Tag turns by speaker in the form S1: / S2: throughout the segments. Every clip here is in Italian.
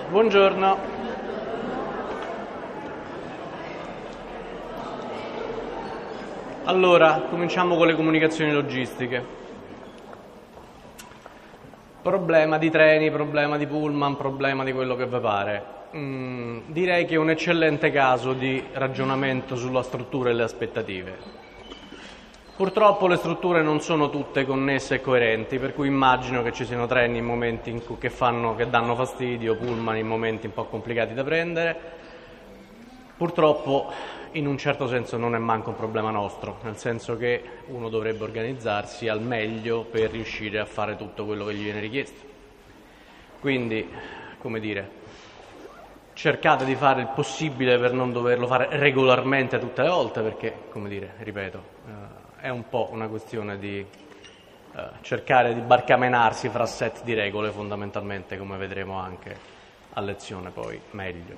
S1: Buongiorno. Allora, cominciamo con le comunicazioni logistiche. Problema di treni, problema di pullman, problema di quello che vi pare. Direi che è un eccellente caso di ragionamento sulla struttura e le aspettative. Purtroppo le strutture non sono tutte connesse e coerenti, per cui immagino che ci siano treni in momenti che danno fastidio, pullman in momenti un po' complicati da prendere. Purtroppo in un certo senso non è manco un problema nostro, nel senso che uno dovrebbe organizzarsi al meglio per riuscire a fare tutto quello che gli viene richiesto. Quindi, come dire, cercate di fare il possibile per non doverlo fare regolarmente tutte le volte, perché, come dire, ripeto, è un po' una questione di cercare di barcamenarsi fra set di regole fondamentalmente, come vedremo anche a lezione poi meglio.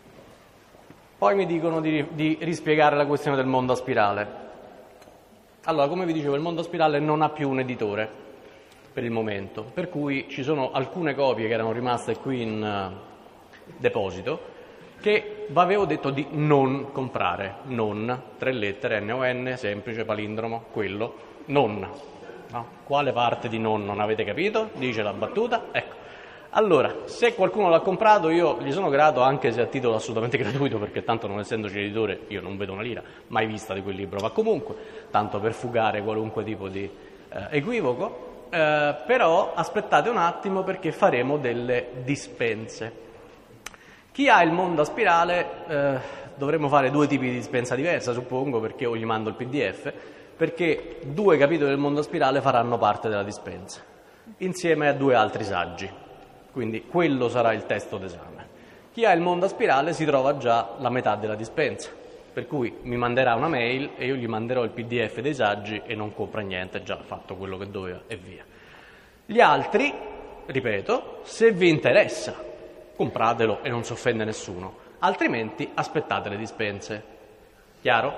S1: Poi mi dicono di rispiegare la questione del mondo a spirale. Allora, come vi dicevo, il mondo a spirale non ha più un editore per il momento, per cui ci sono alcune copie che erano rimaste qui in deposito che vi avevo detto di non comprare. Non, 3 lettere, N-O-N, semplice, palindromo, quello, non. No? Quale parte di non avete capito? Dice la battuta, ecco. Allora, se qualcuno l'ha comprato io gli sono grato, anche se a titolo assolutamente gratuito, perché tanto non essendoci l'editore io non vedo una lira mai vista di quel libro, ma comunque, tanto per fugare qualunque tipo di equivoco, però aspettate un attimo perché faremo delle dispense. Chi ha il mondo a spirale dovremmo fare 2 tipi di dispensa diversa, suppongo, perché o gli mando il PDF, perché 2 capitoli del mondo a spirale faranno parte della dispensa, insieme a 2 altri saggi. Quindi quello sarà il testo d'esame. Chi ha il mondo a spirale si trova già la metà della dispensa, per cui mi manderà una mail e io gli manderò il PDF dei saggi e non compra niente, già fatto quello che doveva e via. Gli altri, ripeto, se vi interessa, compratelo e non si offende nessuno, altrimenti aspettate le dispense. Chiaro?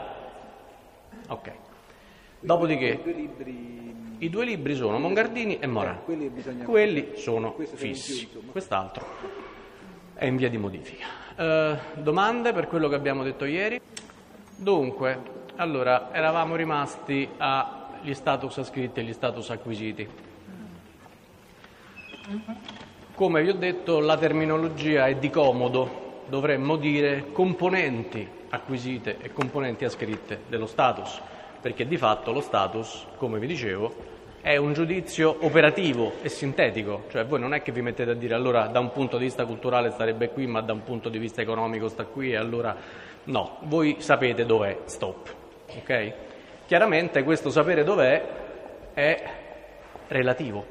S1: Ok. Dopodiché, i 2 libri sono Mongardini e Morin. Quelli sono fissi. Quest'altro è in via di modifica. Domande per quello che abbiamo detto ieri? Dunque, allora, eravamo rimasti agli status ascritti e gli status acquisiti. Come vi ho detto, la terminologia è di comodo, dovremmo dire componenti acquisite e componenti ascritte dello status, perché di fatto lo status, come vi dicevo, è un giudizio operativo e sintetico, cioè voi non è che vi mettete a dire allora da un punto di vista culturale starebbe qui, ma da un punto di vista economico sta qui, e allora no, voi sapete dov'è, stop, ok? Chiaramente questo sapere dov'è è relativo.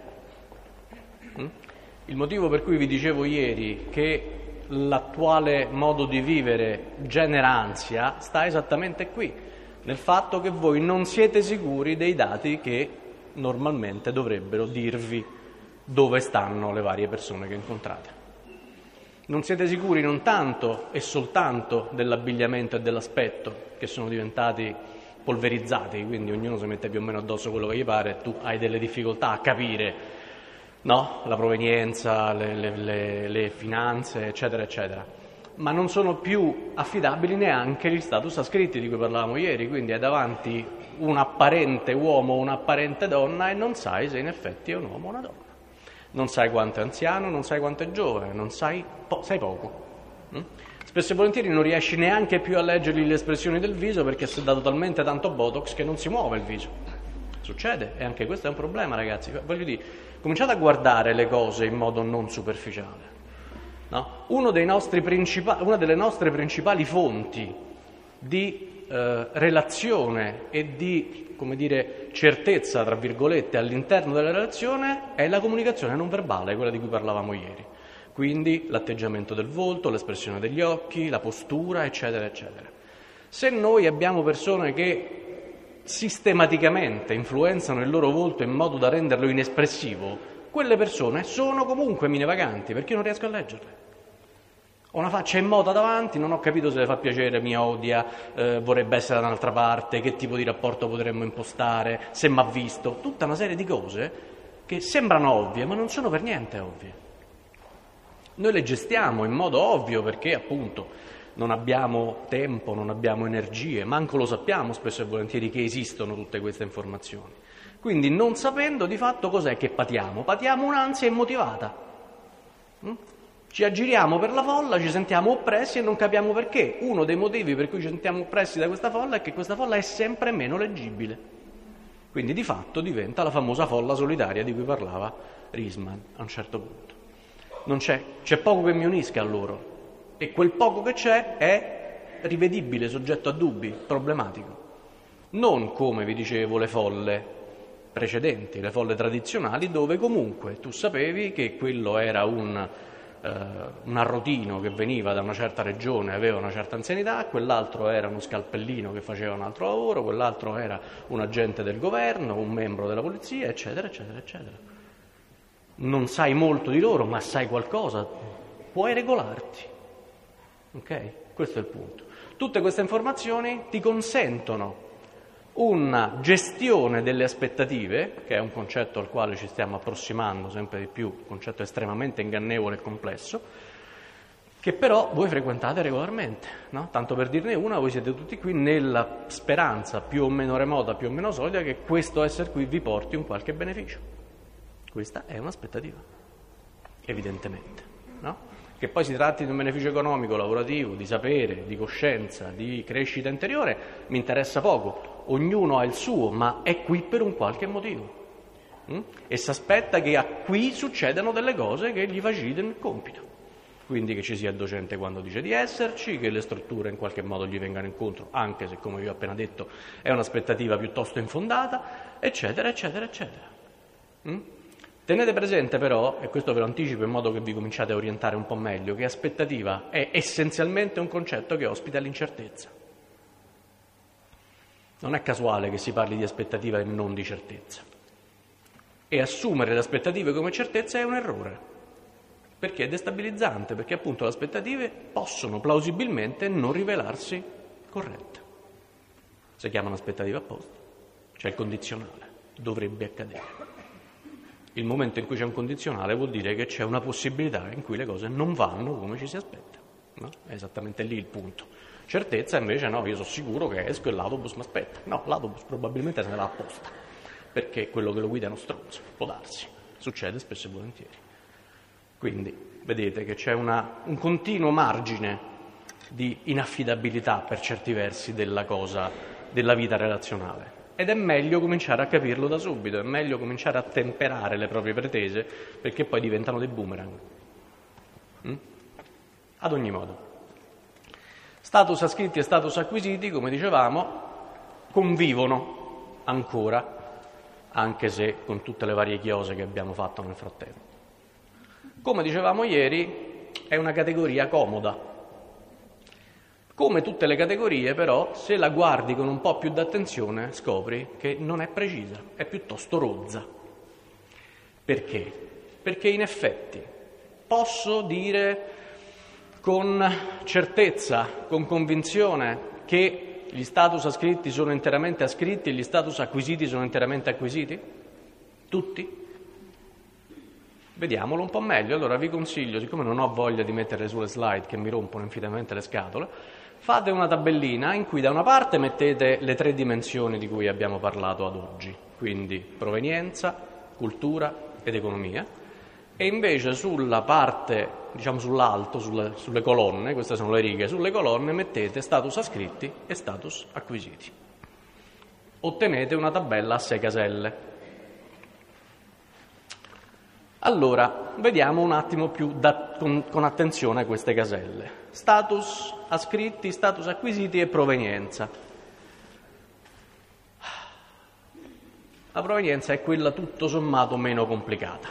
S1: Il motivo per cui vi dicevo ieri che l'attuale modo di vivere genera ansia sta esattamente qui, nel fatto che voi non siete sicuri dei dati che normalmente dovrebbero dirvi dove stanno le varie persone che incontrate. Non siete sicuri non tanto e soltanto dell'abbigliamento e dell'aspetto, che sono diventati polverizzati, quindi ognuno si mette più o meno addosso quello che gli pare e tu hai delle difficoltà a capire, no? La provenienza, le finanze, eccetera, eccetera. Ma non sono più affidabili neanche gli status ascritti di cui parlavamo ieri, quindi hai davanti un apparente uomo o un'apparente donna e non sai se in effetti è un uomo o una donna. Non sai quanto è anziano, non sai quanto è giovane, sai poco. Spesso e volentieri non riesci neanche più a leggergli le espressioni del viso perché si è dato talmente tanto botox che non si muove il viso. Succede, e anche questo è un problema, ragazzi. Voglio dire, cominciate a guardare le cose in modo non superficiale. No? Una delle nostre principali fonti di relazione e di, come dire, certezza, tra virgolette, all'interno della relazione è la comunicazione non verbale, quella di cui parlavamo ieri. Quindi l'atteggiamento del volto, l'espressione degli occhi, la postura, eccetera, eccetera. Se noi abbiamo persone che sistematicamente influenzano il loro volto in modo da renderlo inespressivo, quelle persone sono comunque minevaganti, perché io non riesco a leggerle. Ho una faccia immota davanti, non ho capito se le fa piacere, mi odia, vorrebbe essere da un'altra parte, che tipo di rapporto potremmo impostare, se m'ha visto, tutta una serie di cose che sembrano ovvie, ma non sono per niente ovvie. Noi le gestiamo in modo ovvio perché appunto non abbiamo tempo, non abbiamo energie, manco lo sappiamo spesso e volentieri che esistono tutte queste informazioni. Quindi non sapendo di fatto cos'è che patiamo, patiamo un'ansia immotivata. Ci aggiriamo per la folla, ci sentiamo oppressi e non capiamo perché. Uno dei motivi per cui ci sentiamo oppressi da questa folla è che questa folla è sempre meno leggibile. Quindi di fatto diventa la famosa folla solitaria di cui parlava Riesman a un certo punto. C'è poco che mi unisca a loro e quel poco che c'è è rivedibile, soggetto a dubbi, problematico. Non come vi dicevo le folle precedenti, le folle tradizionali, dove comunque tu sapevi che quello era un arrotino che veniva da una certa regione, aveva una certa anzianità, quell'altro era uno scalpellino che faceva un altro lavoro, quell'altro era un agente del governo, un membro della polizia, eccetera, eccetera, eccetera. Non sai molto di loro, ma sai qualcosa, puoi regolarti. Ok? Questo è il punto. Tutte queste informazioni ti consentono una gestione delle aspettative, che è un concetto al quale ci stiamo approssimando sempre di più, un concetto estremamente ingannevole e complesso, che però voi frequentate regolarmente, no? Tanto per dirne una, voi siete tutti qui nella speranza più o meno remota, più o meno solida, che questo essere qui vi porti un qualche beneficio. Questa è un'aspettativa, evidentemente, no? Che poi si tratti di un beneficio economico, lavorativo, di sapere, di coscienza, di crescita interiore, mi interessa poco. Ognuno ha il suo, ma è qui per un qualche motivo. E si aspetta che a qui succedano delle cose che gli facilitino il compito. Quindi che ci sia il docente quando dice di esserci, che le strutture in qualche modo gli vengano incontro, anche se, come vi ho appena detto, è un'aspettativa piuttosto infondata, eccetera, eccetera, eccetera. Tenete presente però, e questo ve lo anticipo in modo che vi cominciate a orientare un po' meglio, che aspettativa è essenzialmente un concetto che ospita l'incertezza. Non è casuale che si parli di aspettativa e non di certezza. E assumere le aspettative come certezza è un errore, perché è destabilizzante, perché appunto le aspettative possono plausibilmente non rivelarsi corrette. Si chiamano aspettative apposta, c'è il condizionale, dovrebbe accadere. Il momento in cui c'è un condizionale vuol dire che c'è una possibilità in cui le cose non vanno come ci si aspetta, no? È esattamente lì il punto. Certezza invece no, io sono sicuro che esco e l'autobus mi aspetta. No, l'autobus probabilmente se ne va apposta, perché quello che lo guida è uno stronzo, può darsi, succede spesso e volentieri. Quindi vedete che c'è un continuo margine di inaffidabilità per certi versi della cosa, della vita relazionale. Ed è meglio cominciare a capirlo da subito, è meglio cominciare a temperare le proprie pretese, perché poi diventano dei boomerang. Ad ogni modo, status ascritti e status acquisiti, come dicevamo, convivono ancora, anche se con tutte le varie chiose che abbiamo fatto nel frattempo. Come dicevamo ieri, è una categoria comoda. Come tutte le categorie, però, se la guardi con un po' più d'attenzione, scopri che non è precisa, è piuttosto rozza. Perché? Perché in effetti posso dire con certezza, con convinzione, che gli status ascritti sono interamente ascritti e gli status acquisiti sono interamente acquisiti? Tutti? Vediamolo un po' meglio. Allora vi consiglio, siccome non ho voglia di mettere sulle slide che mi rompono infinitamente le scatole, fate una tabellina in cui da una parte mettete le 3 dimensioni di cui abbiamo parlato ad oggi, quindi provenienza, cultura ed economia, e invece sulla parte, diciamo sull'alto, sulle colonne, queste sono le righe, sulle colonne mettete status ascritti e status acquisiti. Ottenete una tabella a 6 caselle. Allora, vediamo un attimo più con attenzione queste caselle. Status ascritti, status acquisiti e provenienza. La provenienza è quella tutto sommato meno complicata.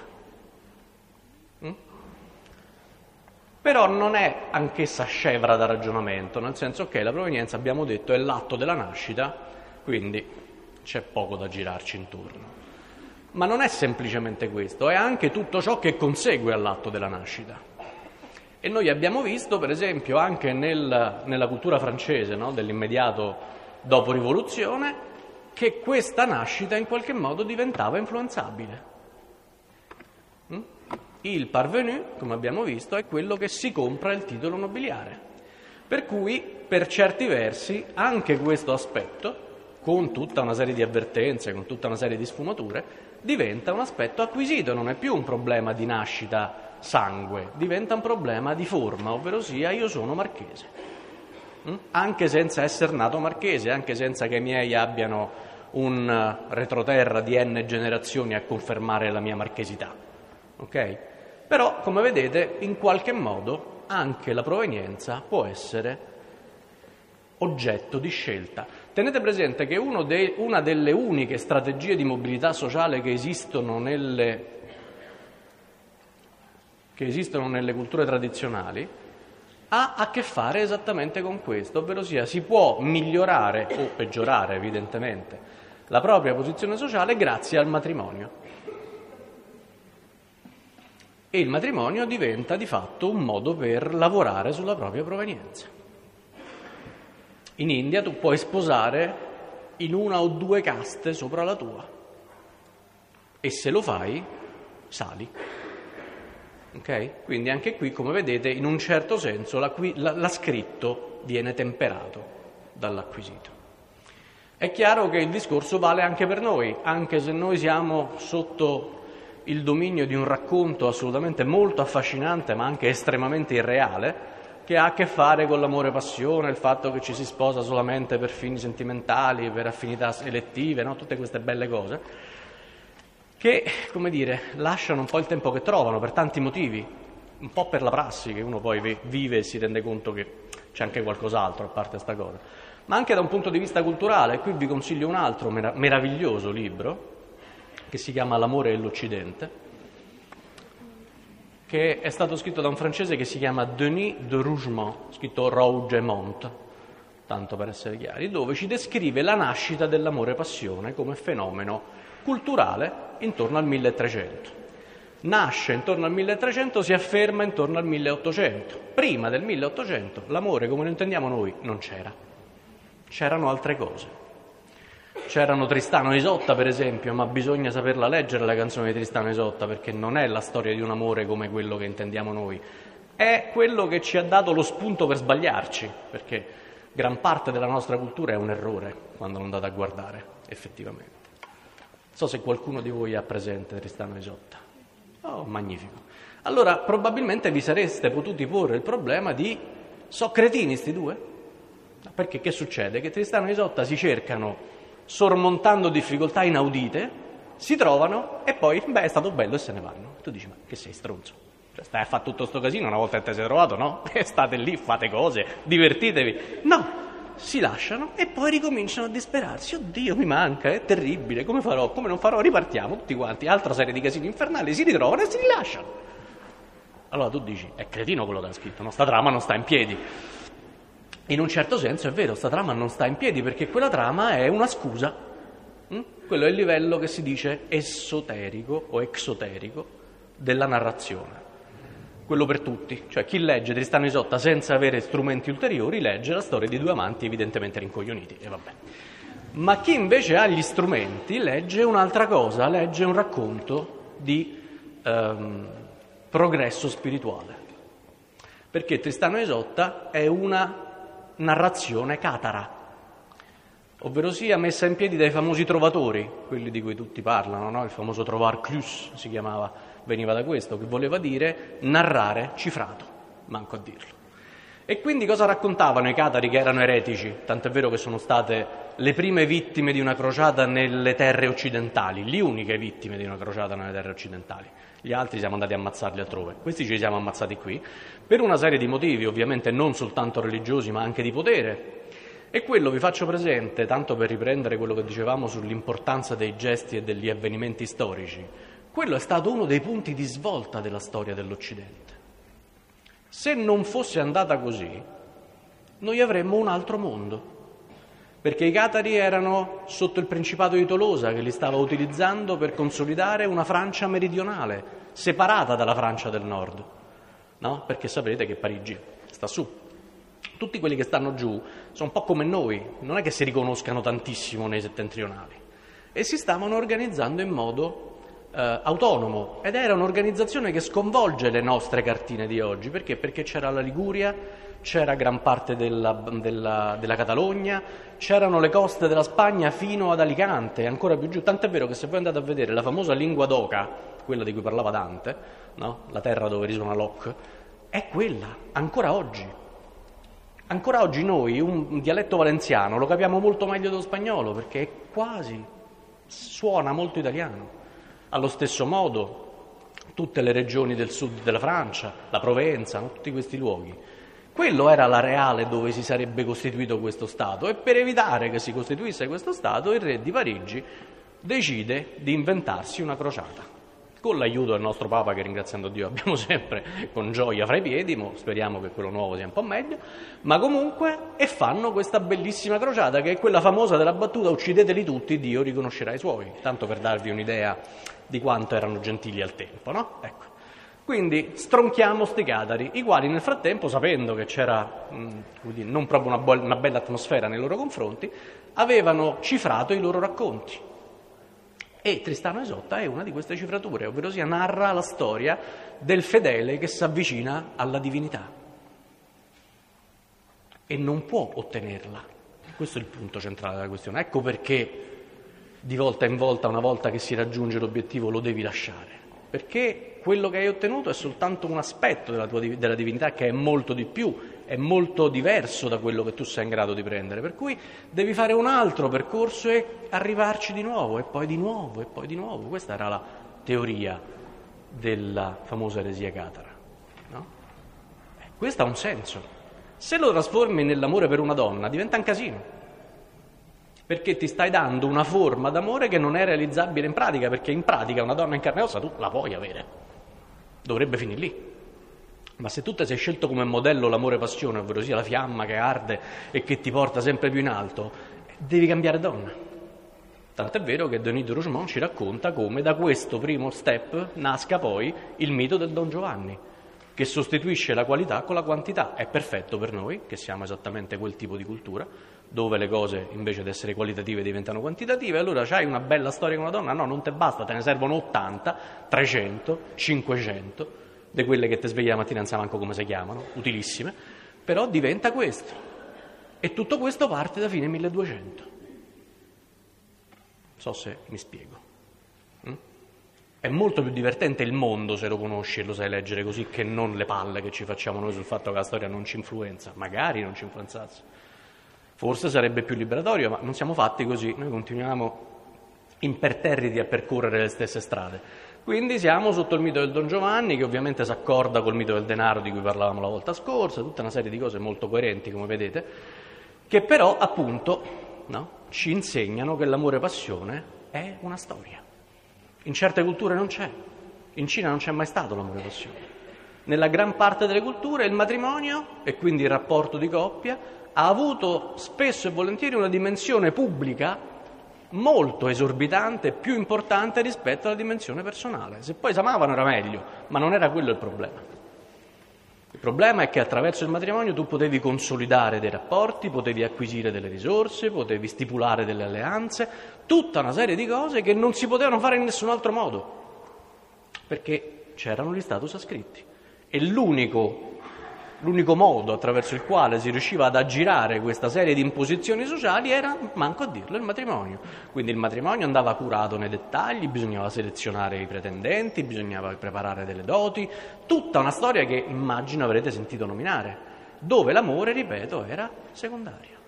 S1: Però non è anch'essa scevra da ragionamento, nel senso che la provenienza, abbiamo detto, è l'atto della nascita, quindi c'è poco da girarci intorno. Ma non è semplicemente questo, è anche tutto ciò che consegue all'atto della nascita. E noi abbiamo visto, per esempio, anche nella cultura francese, no, dell'immediato dopo rivoluzione, che questa nascita in qualche modo diventava influenzabile. Il parvenu, come abbiamo visto, è quello che si compra il titolo nobiliare. Per cui, per certi versi, anche questo aspetto, con tutta una serie di avvertenze, con tutta una serie di sfumature, diventa un aspetto acquisito, non è più un problema di nascita sangue, diventa un problema di forma, ovvero sia io sono marchese. Anche senza essere nato marchese, anche senza che i miei abbiano un retroterra di n generazioni a confermare la mia marchesità. Ok? Però, come vedete, in qualche modo anche la provenienza può essere oggetto di scelta. Tenete presente che una delle uniche strategie di mobilità sociale che esistono nelle culture tradizionali ha a che fare esattamente con questo, ovvero sia si può migliorare o peggiorare evidentemente la propria posizione sociale grazie al matrimonio. E il matrimonio diventa di fatto un modo per lavorare sulla propria provenienza. In India tu puoi sposare in una o due caste sopra la tua e se lo fai sali. Ok? Quindi anche qui, come vedete, in un certo senso l'ascritto viene temperato dall'acquisito. È chiaro che il discorso vale anche per noi, anche se noi siamo sotto il dominio di un racconto assolutamente molto affascinante ma anche estremamente irreale, che ha a che fare con l'amore passione, il fatto che ci si sposa solamente per fini sentimentali, per affinità elettive, no? Tutte queste belle cose, che, come dire, lasciano un po' il tempo che trovano per tanti motivi, un po' per la prassi che uno poi vive e si rende conto che c'è anche qualcos'altro a parte sta cosa, ma anche da un punto di vista culturale. Qui vi consiglio un altro meraviglioso libro che si chiama L'amore e l'Occidente, che è stato scritto da un francese che si chiama Denis de Rougemont, scritto Rougemont, tanto per essere chiari, dove ci descrive la nascita dell'amore-passione come fenomeno culturale intorno al 1300. Nasce intorno al 1300, si afferma intorno al 1800. Prima del 1800 l'amore, come lo intendiamo noi, non c'era. C'erano altre cose. C'erano Tristano e Isotta, per esempio, ma bisogna saperla leggere la canzone di Tristano e Isotta, perché non è la storia di un amore come quello che intendiamo noi. È quello che ci ha dato lo spunto per sbagliarci, perché gran parte della nostra cultura è un errore quando non andate a guardare, effettivamente. Non so se qualcuno di voi ha presente Tristano e Isotta. Oh, magnifico. Allora, probabilmente vi sareste potuti porre il problema di: so cretini sti due? Perché che succede? Che Tristano e Isotta si cercano sormontando difficoltà inaudite, si trovano e poi, è stato bello e se ne vanno. Tu dici, ma che sei stronzo? Cioè, stai a fare tutto sto casino una volta che ti sei trovato, no? E state lì, fate cose, divertitevi. No, si lasciano e poi ricominciano a disperarsi. Oddio, mi manca, è terribile, come farò? Come non farò? Ripartiamo tutti quanti, altra serie di casini infernali, si ritrovano e si rilasciano. Allora tu dici, è cretino quello che ha scritto, no? Sta trama non sta in piedi. In un certo senso è vero, sta trama non sta in piedi perché quella trama è una scusa. Quello è il livello che si dice esoterico o exoterico della narrazione. Quello per tutti, cioè chi legge Tristano e Isotta senza avere strumenti ulteriori legge la storia di due amanti evidentemente rincoglioniti, e vabbè. Ma chi invece ha gli strumenti legge un'altra cosa, legge un racconto di progresso spirituale. Perché Tristano e Isotta è una narrazione catara, ovvero sia messa in piedi dai famosi trovatori, quelli di cui tutti parlano, no? Il famoso trovar clus si chiamava, veniva da questo, che voleva dire narrare cifrato, manco a dirlo. E quindi cosa raccontavano i catari che erano eretici? Tant'è vero che sono state le prime vittime di una crociata nelle terre occidentali, le uniche vittime di una crociata nelle terre occidentali. Gli altri siamo andati a ammazzarli altrove, questi ci siamo ammazzati qui, per una serie di motivi, ovviamente non soltanto religiosi ma anche di potere. E quello vi faccio presente, tanto per riprendere quello che dicevamo sull'importanza dei gesti e degli avvenimenti storici, quello è stato uno dei punti di svolta della storia dell'Occidente. Se non fosse andata così, noi avremmo un altro mondo, perché i catari erano sotto il Principato di Tolosa che li stava utilizzando per consolidare una Francia meridionale, separata dalla Francia del nord, no? Perché sapete che Parigi sta su. Tutti quelli che stanno giù sono un po' come noi, non è che si riconoscano tantissimo nei settentrionali, e si stavano organizzando in modo autonomo, ed era un'organizzazione che sconvolge le nostre cartine di oggi. Perché? Perché c'era la Liguria, c'era gran parte della Catalogna, c'erano le coste della Spagna fino ad Alicante, ancora più giù, tant'è vero che se voi andate a vedere la famosa lingua d'oca, quella di cui parlava Dante, no? La terra dove risuona Locke, è quella, ancora oggi. Ancora oggi noi un dialetto valenziano lo capiamo molto meglio dello spagnolo, perché è quasi, suona molto italiano. Allo stesso modo tutte le regioni del sud della Francia, la Provenza, no? Tutti questi luoghi. Quello era l'areale dove si sarebbe costituito questo Stato, e per evitare che si costituisse questo Stato il re di Parigi decide di inventarsi una crociata, con l'aiuto del nostro Papa, che ringraziando Dio abbiamo sempre con gioia fra i piedi, speriamo che quello nuovo sia un po' meglio, ma comunque, e fanno questa bellissima crociata, che è quella famosa della battuta uccideteli tutti, Dio riconoscerà i suoi, tanto per darvi un'idea di quanto erano gentili al tempo, no? Ecco. Quindi stronchiamo sti catari, i quali nel frattempo, sapendo che c'era non proprio una bella atmosfera nei loro confronti, avevano cifrato i loro racconti. E Tristano e Isotta è una di queste cifrature, ovvero sia narra la storia del fedele che si avvicina alla divinità e non può ottenerla. Questo è il punto centrale della questione. Ecco perché di volta in volta, una volta che si raggiunge l'obiettivo, lo devi lasciare. Perché quello che hai ottenuto è soltanto un aspetto della divinità, che è molto di più, è molto diverso da quello che tu sei in grado di prendere, per cui devi fare un altro percorso e arrivarci di nuovo, e poi di nuovo, e poi di nuovo. Questa era la teoria della famosa eresia catara, no? Questo ha un senso. Se lo trasformi nell'amore per una donna diventa un casino, perché ti stai dando una forma d'amore che non è realizzabile in pratica, perché in pratica una donna in carne e ossa tu la puoi avere, dovrebbe finire lì. Ma se tu ti sei scelto come modello l'amore-passione, ovvero sia la fiamma che arde e che ti porta sempre più in alto, devi cambiare donna. Tant'è vero che Denis de Rougemont ci racconta come da questo primo step nasca poi il mito del Don Giovanni, che sostituisce la qualità con la quantità. È perfetto per noi, che siamo esattamente quel tipo di cultura, dove le cose invece di essere qualitative diventano quantitative. Allora c'hai una bella storia con una donna? No, non te basta, te ne servono 80, 300, 500, di quelle che ti svegli la mattina non sai manco come si chiamano, utilissime, però diventa questo. E tutto questo parte da fine 1200. Non so se mi spiego. È molto più divertente il mondo se lo conosci e lo sai leggere così, che non le palle che ci facciamo noi sul fatto che la storia non ci influenza. Magari non ci influenzasse. Forse sarebbe più liberatorio, ma non siamo fatti così. Noi continuiamo imperterriti a percorrere le stesse strade. Quindi siamo sotto il mito del Don Giovanni, che ovviamente si accorda col mito del denaro di cui parlavamo la volta scorsa, tutta una serie di cose molto coerenti, come vedete, che però appunto, no, ci insegnano che l'amore-passione è una storia. In certe culture non c'è. In Cina non c'è mai stato l'amore-passione. Nella gran parte delle culture il matrimonio, e quindi il rapporto di coppia, ha avuto spesso e volentieri una dimensione pubblica molto esorbitante, più importante rispetto alla dimensione personale. Se poi si amavano era meglio, ma non era quello il problema. Il problema è che attraverso il matrimonio tu potevi consolidare dei rapporti, potevi acquisire delle risorse, potevi stipulare delle alleanze, tutta una serie di cose che non si potevano fare in nessun altro modo, perché c'erano gli status ascritti. E l'unico modo attraverso il quale si riusciva ad aggirare questa serie di imposizioni sociali era, manco a dirlo, il matrimonio. Quindi il matrimonio andava curato nei dettagli, bisognava selezionare i pretendenti, bisognava preparare delle doti, tutta una storia che immagino avrete sentito nominare, dove l'amore, ripeto, era secondario.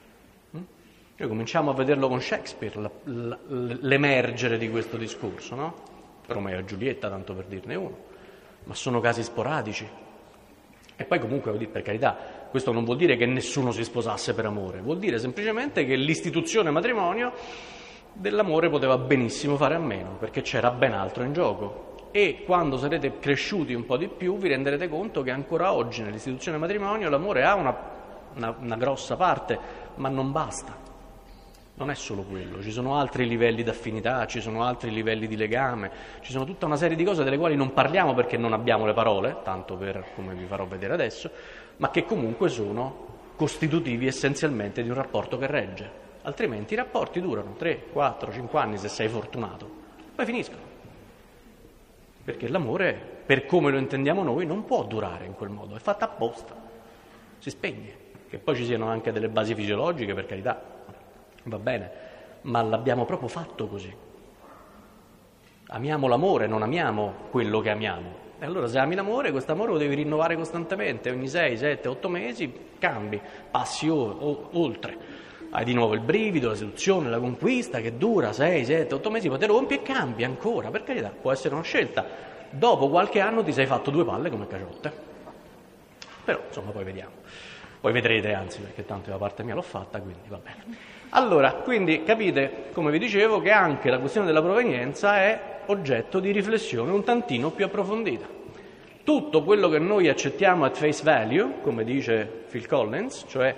S1: Noi cominciamo a vederlo con Shakespeare, l'emergere di questo discorso, no? Romeo e Giulietta, tanto per dirne uno, ma sono casi sporadici. E poi comunque, per carità, questo non vuol dire che nessuno si sposasse per amore, vuol dire semplicemente che l'istituzione matrimonio dell'amore poteva benissimo fare a meno, perché c'era ben altro in gioco. E quando sarete cresciuti un po' di più vi renderete conto che ancora oggi nell'istituzione matrimonio l'amore ha una grossa parte, ma non basta. Non è solo quello, ci sono altri livelli d'affinità, ci sono altri livelli di legame, ci sono tutta una serie di cose delle quali non parliamo perché non abbiamo le parole, tanto per come vi farò vedere adesso, ma che comunque sono costitutivi essenzialmente di un rapporto che regge. Altrimenti i rapporti durano 3, 4, 5 anni se sei fortunato, poi finiscono. perché l'amore, per come lo intendiamo noi, non può durare in quel modo, è fatta apposta, si spegne. Che poi ci siano anche delle basi fisiologiche, per carità, va bene, ma l'abbiamo proprio fatto così. Amiamo l'amore, non amiamo quello che amiamo. E allora se ami l'amore, questo amore lo devi rinnovare costantemente, ogni 6, 7, 8 mesi cambi, passi oltre. Hai di nuovo il brivido, la seduzione, la conquista che dura 6, 7, 8 mesi, poi te rompi e cambi ancora, per carità, può essere una scelta. Dopo qualche anno ti sei fatto 2 palle come caciotte. Però, insomma, poi vediamo. Poi vedrete, anzi, perché tanto da parte mia l'ho fatta, quindi va bene. Allora, quindi capite, come vi dicevo, che anche la questione della provenienza è oggetto di riflessione un tantino più approfondita. Tutto quello che noi accettiamo at face value, come dice Phil Collins, cioè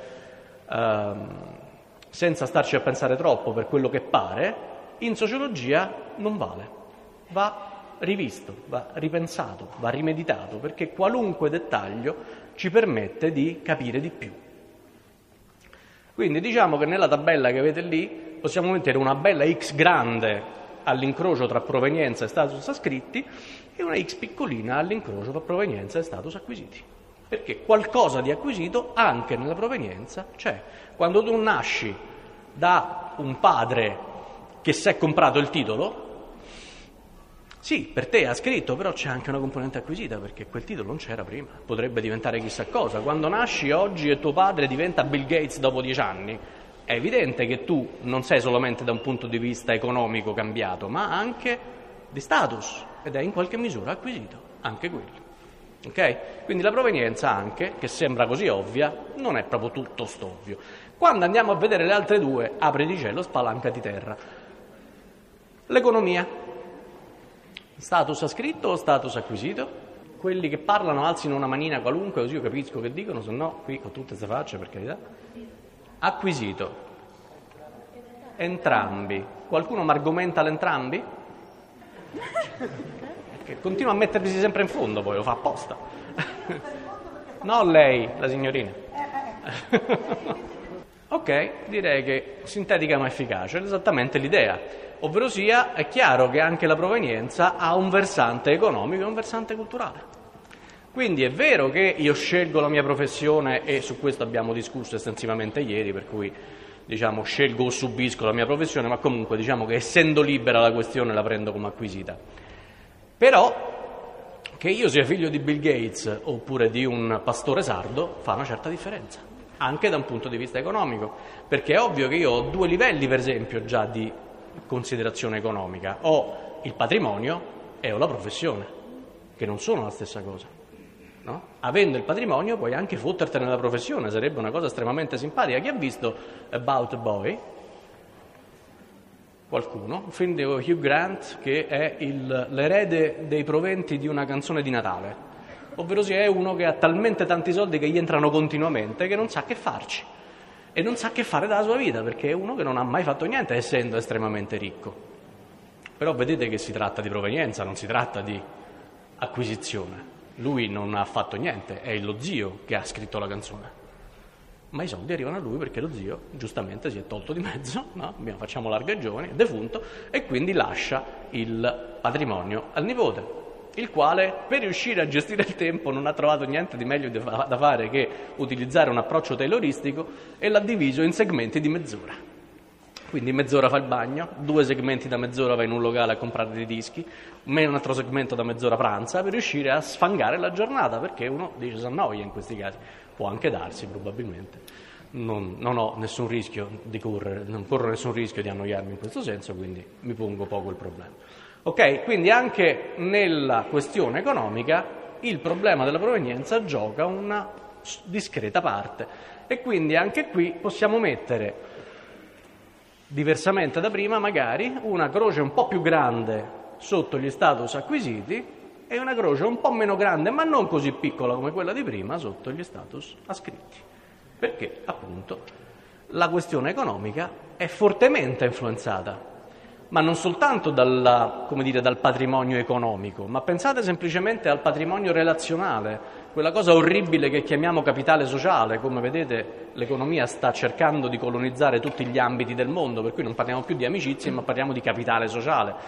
S1: senza starci a pensare troppo per quello che pare, in sociologia non vale. Va rivisto, va ripensato, va rimeditato, perché qualunque dettaglio ci permette di capire di più. Quindi diciamo che nella tabella che avete lì possiamo mettere una bella X grande all'incrocio tra provenienza e status ascritti e una X piccolina all'incrocio tra provenienza e status acquisiti. Perché qualcosa di acquisito anche nella provenienza c'è. Quando tu nasci da un padre che si è comprato il titolo, sì, per te ha scritto, però c'è anche una componente acquisita, perché quel titolo non c'era prima, potrebbe diventare chissà cosa. Quando nasci oggi e tuo padre diventa Bill Gates dopo 10 anni, è evidente che tu non sei solamente da un punto di vista economico cambiato, ma anche di status, ed è in qualche misura acquisito, anche quello. Ok? Quindi la provenienza anche, che sembra così ovvia, non è proprio tutto st'ovvio. Quando andiamo a vedere le altre due, apri di cielo, spalanca di terra. L'economia. Status ascritto o status acquisito? Quelli che parlano alzino una manina qualunque, così io capisco che dicono, se no qui con tutte queste facce, per carità. Acquisito. Entrambi. Qualcuno mi argomenta l'entrambi? Che continua a mettersi sempre in fondo, poi lo fa apposta. No, lei, la signorina. Ok, direi che sintetica ma efficace, è esattamente l'idea. Ovverosia, è chiaro che anche la provenienza ha un versante economico e un versante culturale. Quindi è vero che io scelgo la mia professione, e su questo abbiamo discusso estensivamente ieri, per cui diciamo scelgo o subisco la mia professione, ma comunque diciamo che essendo libera la questione la prendo come acquisita. Però che io sia figlio di Bill Gates oppure di un pastore sardo fa una certa differenza, anche da un punto di vista economico, perché è ovvio che io ho 2 livelli, per esempio, già di considerazione economica. Ho il patrimonio e ho la professione, che non sono la stessa cosa. No? Avendo il patrimonio puoi anche fottertene nella professione, sarebbe una cosa estremamente simpatica. Chi ha visto About a Boy? Qualcuno? Un film di Hugh Grant che è l'erede dei proventi di una canzone di Natale, ovvero sia è uno che ha talmente tanti soldi che gli entrano continuamente che non sa che farci e non sa che fare della sua vita, perché è uno che non ha mai fatto niente essendo estremamente ricco. Però vedete che si tratta di provenienza, non si tratta di acquisizione. Lui non ha fatto niente, è lo zio che ha scritto la canzone, ma i soldi arrivano a lui perché lo zio giustamente si è tolto di mezzo, no? Facciamo larga giovani, è defunto, e quindi lascia il patrimonio al nipote, il quale per riuscire a gestire il tempo non ha trovato niente di meglio da fare che utilizzare un approccio tayloristico e l'ha diviso in segmenti di mezz'ora. Quindi mezz'ora fa il bagno, 2 segmenti da mezz'ora va in un locale a comprare dei dischi, un altro segmento da mezz'ora pranza, per riuscire a sfangare la giornata, perché uno dice si annoia in questi casi. Può anche darsi, probabilmente. Non ho nessun rischio di non corro nessun rischio di annoiarmi in questo senso, quindi mi pongo poco il problema. Ok, quindi anche nella questione economica il problema della provenienza gioca una discreta parte, e quindi anche qui possiamo mettere, diversamente da prima, magari una croce un po' più grande sotto gli status acquisiti e una croce un po' meno grande, ma non così piccola come quella di prima, sotto gli status ascritti. Perché, appunto, la questione economica è fortemente influenzata, ma non soltanto dal patrimonio economico, ma pensate semplicemente al patrimonio relazionale, quella cosa orribile che chiamiamo capitale sociale. Come vedete, l'economia sta cercando di colonizzare tutti gli ambiti del mondo, per cui non parliamo più di amicizie, ma parliamo di capitale sociale.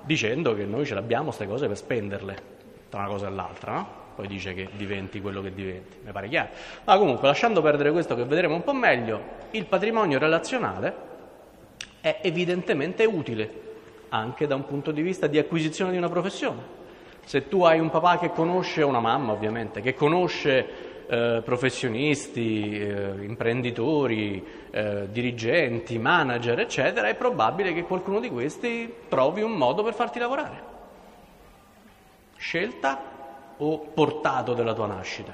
S1: dicendo che noi ce l'abbiamo queste cose per spenderle, tra una cosa e l'altra, no? Poi dice che diventi quello che diventi, mi pare chiaro. Ma comunque, lasciando perdere questo che vedremo un po' meglio, il patrimonio relazionale è evidentemente utile anche da un punto di vista di acquisizione di una professione. Se tu hai un papà che conosce, o una mamma ovviamente, che conosce professionisti, imprenditori, dirigenti, manager, eccetera, è probabile che qualcuno di questi trovi un modo per farti lavorare. Scelta o portato della tua nascita?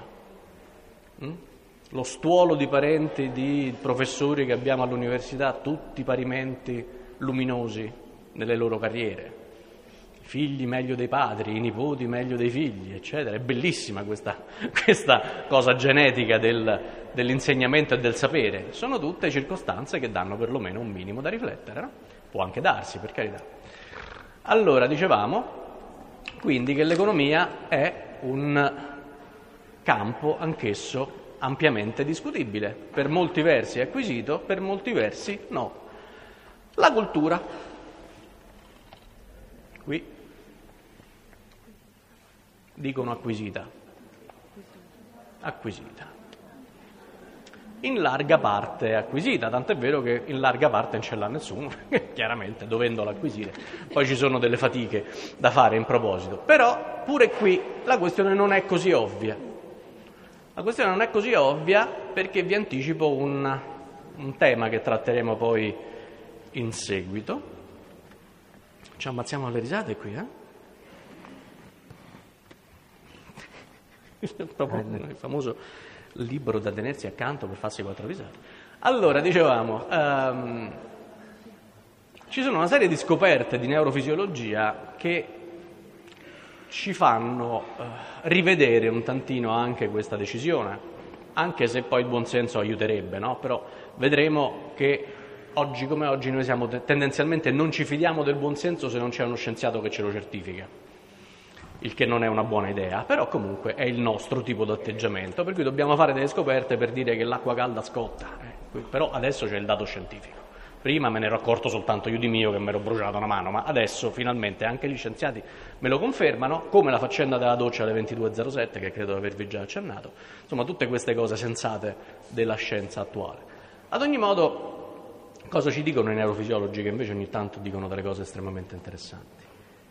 S1: Lo stuolo di parenti di professori che abbiamo all'università, tutti parimenti luminosi nelle loro carriere. Figli meglio dei padri, i nipoti meglio dei figli, eccetera. È bellissima questa cosa genetica dell'insegnamento e del sapere. Sono tutte circostanze che danno perlomeno un minimo da riflettere, no? Può anche darsi, per carità. Allora, dicevamo, quindi, che l'economia è un campo anch'esso ampiamente discutibile. Per molti versi è acquisito, per molti versi no. La cultura. Qui dicono acquisita. In larga parte è acquisita, tant'è vero che in larga parte non ce l'ha nessuno, chiaramente dovendola acquisire. Poi ci sono delle fatiche da fare in proposito, però pure qui la questione non è così ovvia. La questione non è così ovvia perché vi anticipo un tema che tratteremo poi in seguito. Ci ammazziamo alle risate qui, Proprio il famoso libro da tenersi accanto per farsi 4 risate. Allora, dicevamo, ci sono una serie di scoperte di neurofisiologia che ci fanno rivedere un tantino anche questa decisione, anche se poi il buonsenso aiuterebbe, no? Però vedremo che oggi come oggi noi siamo tendenzialmente non ci fidiamo del buonsenso se non c'è uno scienziato che ce lo certifica. Il che non è una buona idea, però comunque è il nostro tipo di atteggiamento, per cui dobbiamo fare delle scoperte per dire che l'acqua calda scotta, però adesso c'è il dato scientifico. Prima me ne ero accorto soltanto io di mio che mi ero bruciato una mano, ma adesso finalmente anche gli scienziati me lo confermano, come la faccenda della doccia alle 22.07, che credo di avervi già accennato, insomma tutte queste cose sensate della scienza attuale. Ad ogni modo, cosa ci dicono i neurofisiologi, che invece ogni tanto dicono delle cose estremamente interessanti?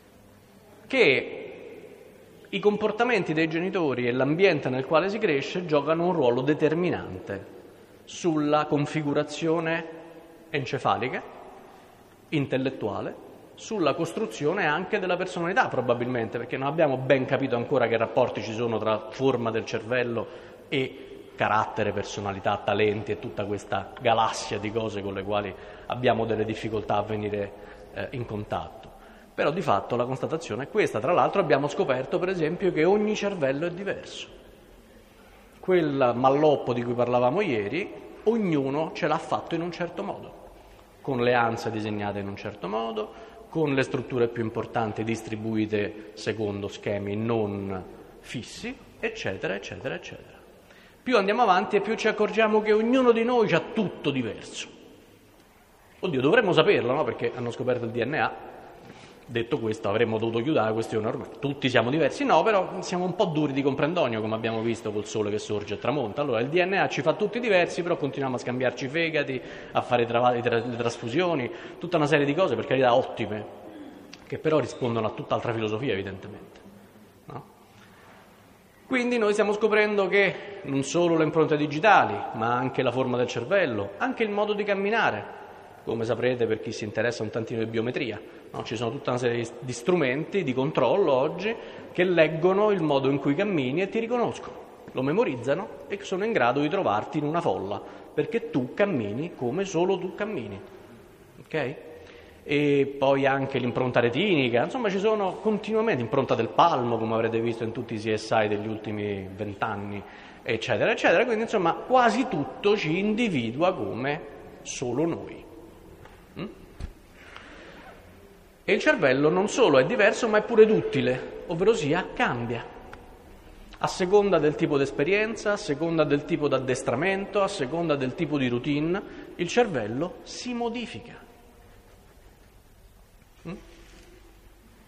S1: Che i comportamenti dei genitori e l'ambiente nel quale si cresce giocano un ruolo determinante sulla configurazione encefalica, intellettuale, sulla costruzione anche della personalità probabilmente, perché non abbiamo ben capito ancora che rapporti ci sono tra forma del cervello e carattere, personalità, talenti e tutta questa galassia di cose con le quali abbiamo delle difficoltà a venire in contatto. Però di fatto la constatazione è questa. Tra l'altro abbiamo scoperto per esempio che ogni cervello è diverso. Quel malloppo di cui parlavamo ieri, ognuno ce l'ha fatto in un certo modo, con le anse disegnate in un certo modo, con le strutture più importanti distribuite secondo schemi non fissi, eccetera, eccetera, eccetera. Più andiamo avanti e più ci accorgiamo che ognuno di noi ha tutto diverso. Oddio, dovremmo saperlo, no? Perché hanno scoperto il DNA. Detto questo, avremmo dovuto chiudere la questione ormai. Tutti siamo diversi? No, però siamo un po' duri di comprendonio, come abbiamo visto col sole che sorge e tramonta. Allora, il DNA ci fa tutti diversi, però continuiamo a scambiarci i fegati, a fare le trasfusioni, tutta una serie di cose, per carità, ottime, che però rispondono a tutt'altra filosofia, evidentemente. No? Quindi noi stiamo scoprendo che non solo le impronte digitali, ma anche la forma del cervello, anche il modo di camminare, come saprete per chi si interessa un tantino di biometria, no? Ci sono tutta una serie di strumenti di controllo oggi che leggono il modo in cui cammini e ti riconoscono, lo memorizzano e sono in grado di trovarti in una folla, perché tu cammini come solo tu cammini, ok? E poi anche l'impronta retinica, insomma ci sono continuamente impronta del palmo, come avrete visto in tutti i CSI degli ultimi 20 anni, eccetera, eccetera, quindi insomma quasi tutto ci individua come solo noi. E il cervello non solo è diverso, ma è pure duttile, ovvero sia cambia. A seconda del tipo di esperienza, a seconda del tipo di addestramento, a seconda del tipo di routine, il cervello si modifica.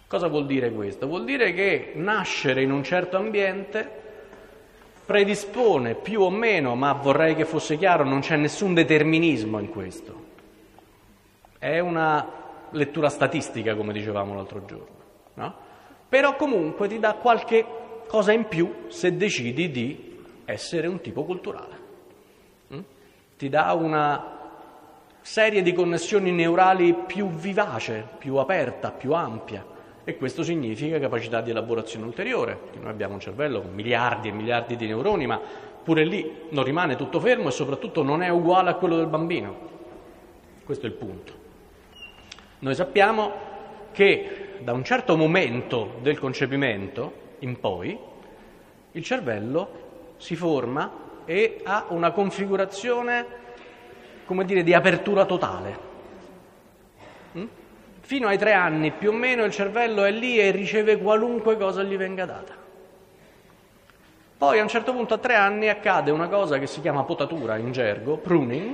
S1: Cosa vuol dire questo? Vuol dire che nascere in un certo ambiente predispone più o meno, ma vorrei che fosse chiaro, non c'è nessun determinismo in questo. È una lettura statistica, come dicevamo l'altro giorno, no? Però comunque ti dà qualche cosa in più se decidi di essere un tipo culturale. Ti dà una serie di connessioni neurali più vivace, più aperta, più ampia, e questo significa capacità di elaborazione ulteriore. Noi abbiamo un cervello con miliardi e miliardi di neuroni, ma pure lì non rimane tutto fermo e soprattutto non è uguale a quello del bambino. Questo è il punto. Noi sappiamo che da un certo momento del concepimento in poi il cervello si forma e ha una configurazione, come dire, di apertura totale. Fino ai 3 anni più o meno il cervello è lì e riceve qualunque cosa gli venga data. Poi a un certo punto a 3 anni accade una cosa che si chiama potatura in gergo, pruning,